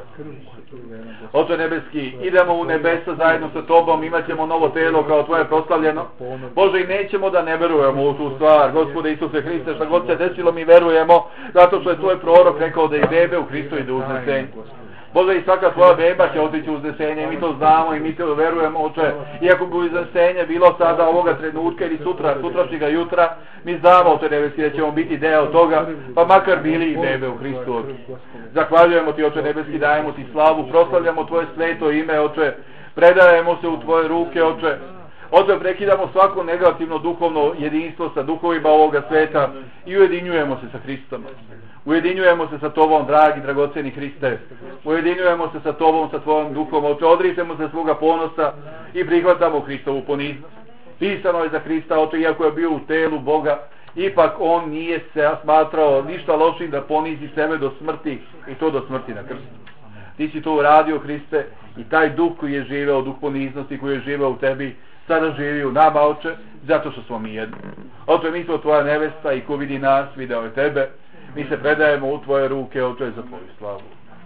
Oče nebeski, idemo u nebesa zajedno sa Tobom, imat ćemo novo telo kao Tvoje proslavljeno. Bože, i nećemo da ne verujemo u tu stvar. Gospode Isuse Hriste, šta god se desilo mi verujemo, zato što je Tvoj prorok rekao da i bebe u Hristu ide uznesenje. Bože, i svaka tvoja beba će otići u uznesenje i mi to znamo i mi to verujemo, Oče. Iako bi uznesenje bilo sada ovoga trenutka ili sutrašnjega jutra, mi znamo, Oče nebeski, da ćemo biti deo toga, pa makar bili i bebe u Hristu, Oče. Zahvaljujemo Ti, Oče nebeski, dajemo Ti slavu, proslavljamo Tvoje sveto ime, Oče. Predajemo se u Tvoje ruke, Oče. Oče, prekidamo svako negativno duhovno jedinstvo sa duhovima ovoga sveta i ujedinjujemo se sa Hristom. Ujedinjujemo se sa Tobom, dragi, dragoceni Hriste. Ujedinjujemo se sa Tobom, sa Tvojom duhom. Oče, odričemo se svoga ponosa i prihvatamo Hristovu poniznost. Pisano je za Hrista, Oče, iako je bio u telu Boga, ipak on nije se smatrao ništa lošim da ponizi sebe do smrti i to do smrti na krstu. Ti si to uradio, Hriste, i taj duh koji je živeo, duh poniznosti koji je živeo u Tebi, sada živi u nama, Oče, zato što smo mi jedni. Oče, mi smo Tvoja nevesta i ko vidi nas, video je Tebe. Mi se predajemo u Tvoje ruke, Oče, za Tvoju slavu.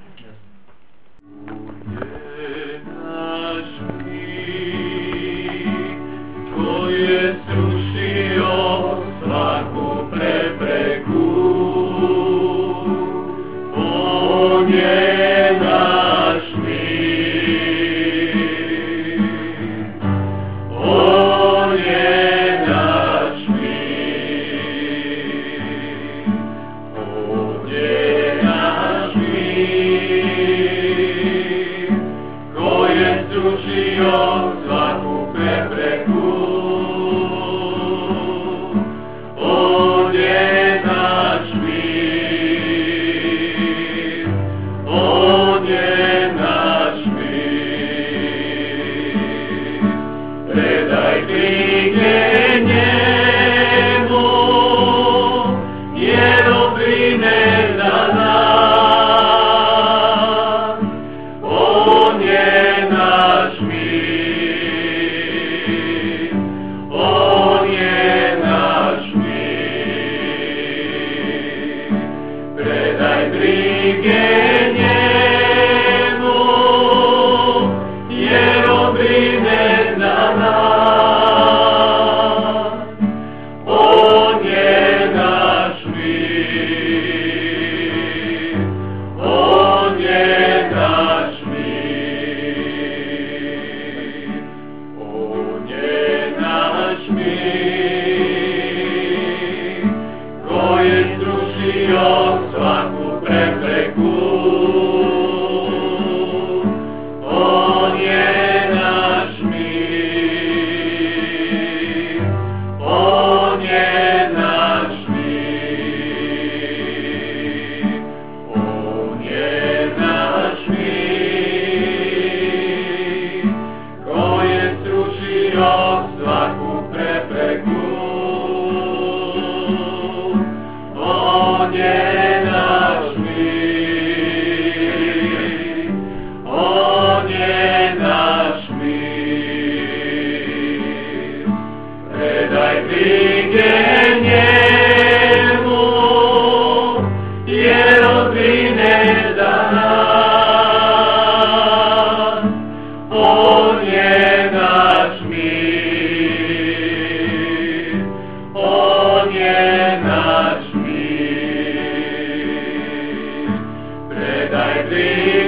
Naš mir, koji je srušio svaku prepreku, on je naš mir.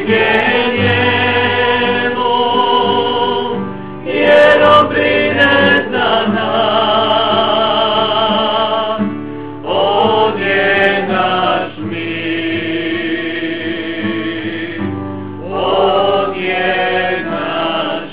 njemu, jer on brine za nas, on je naš mir, on je naš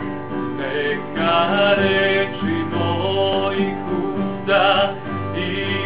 Neka reči mojih usta i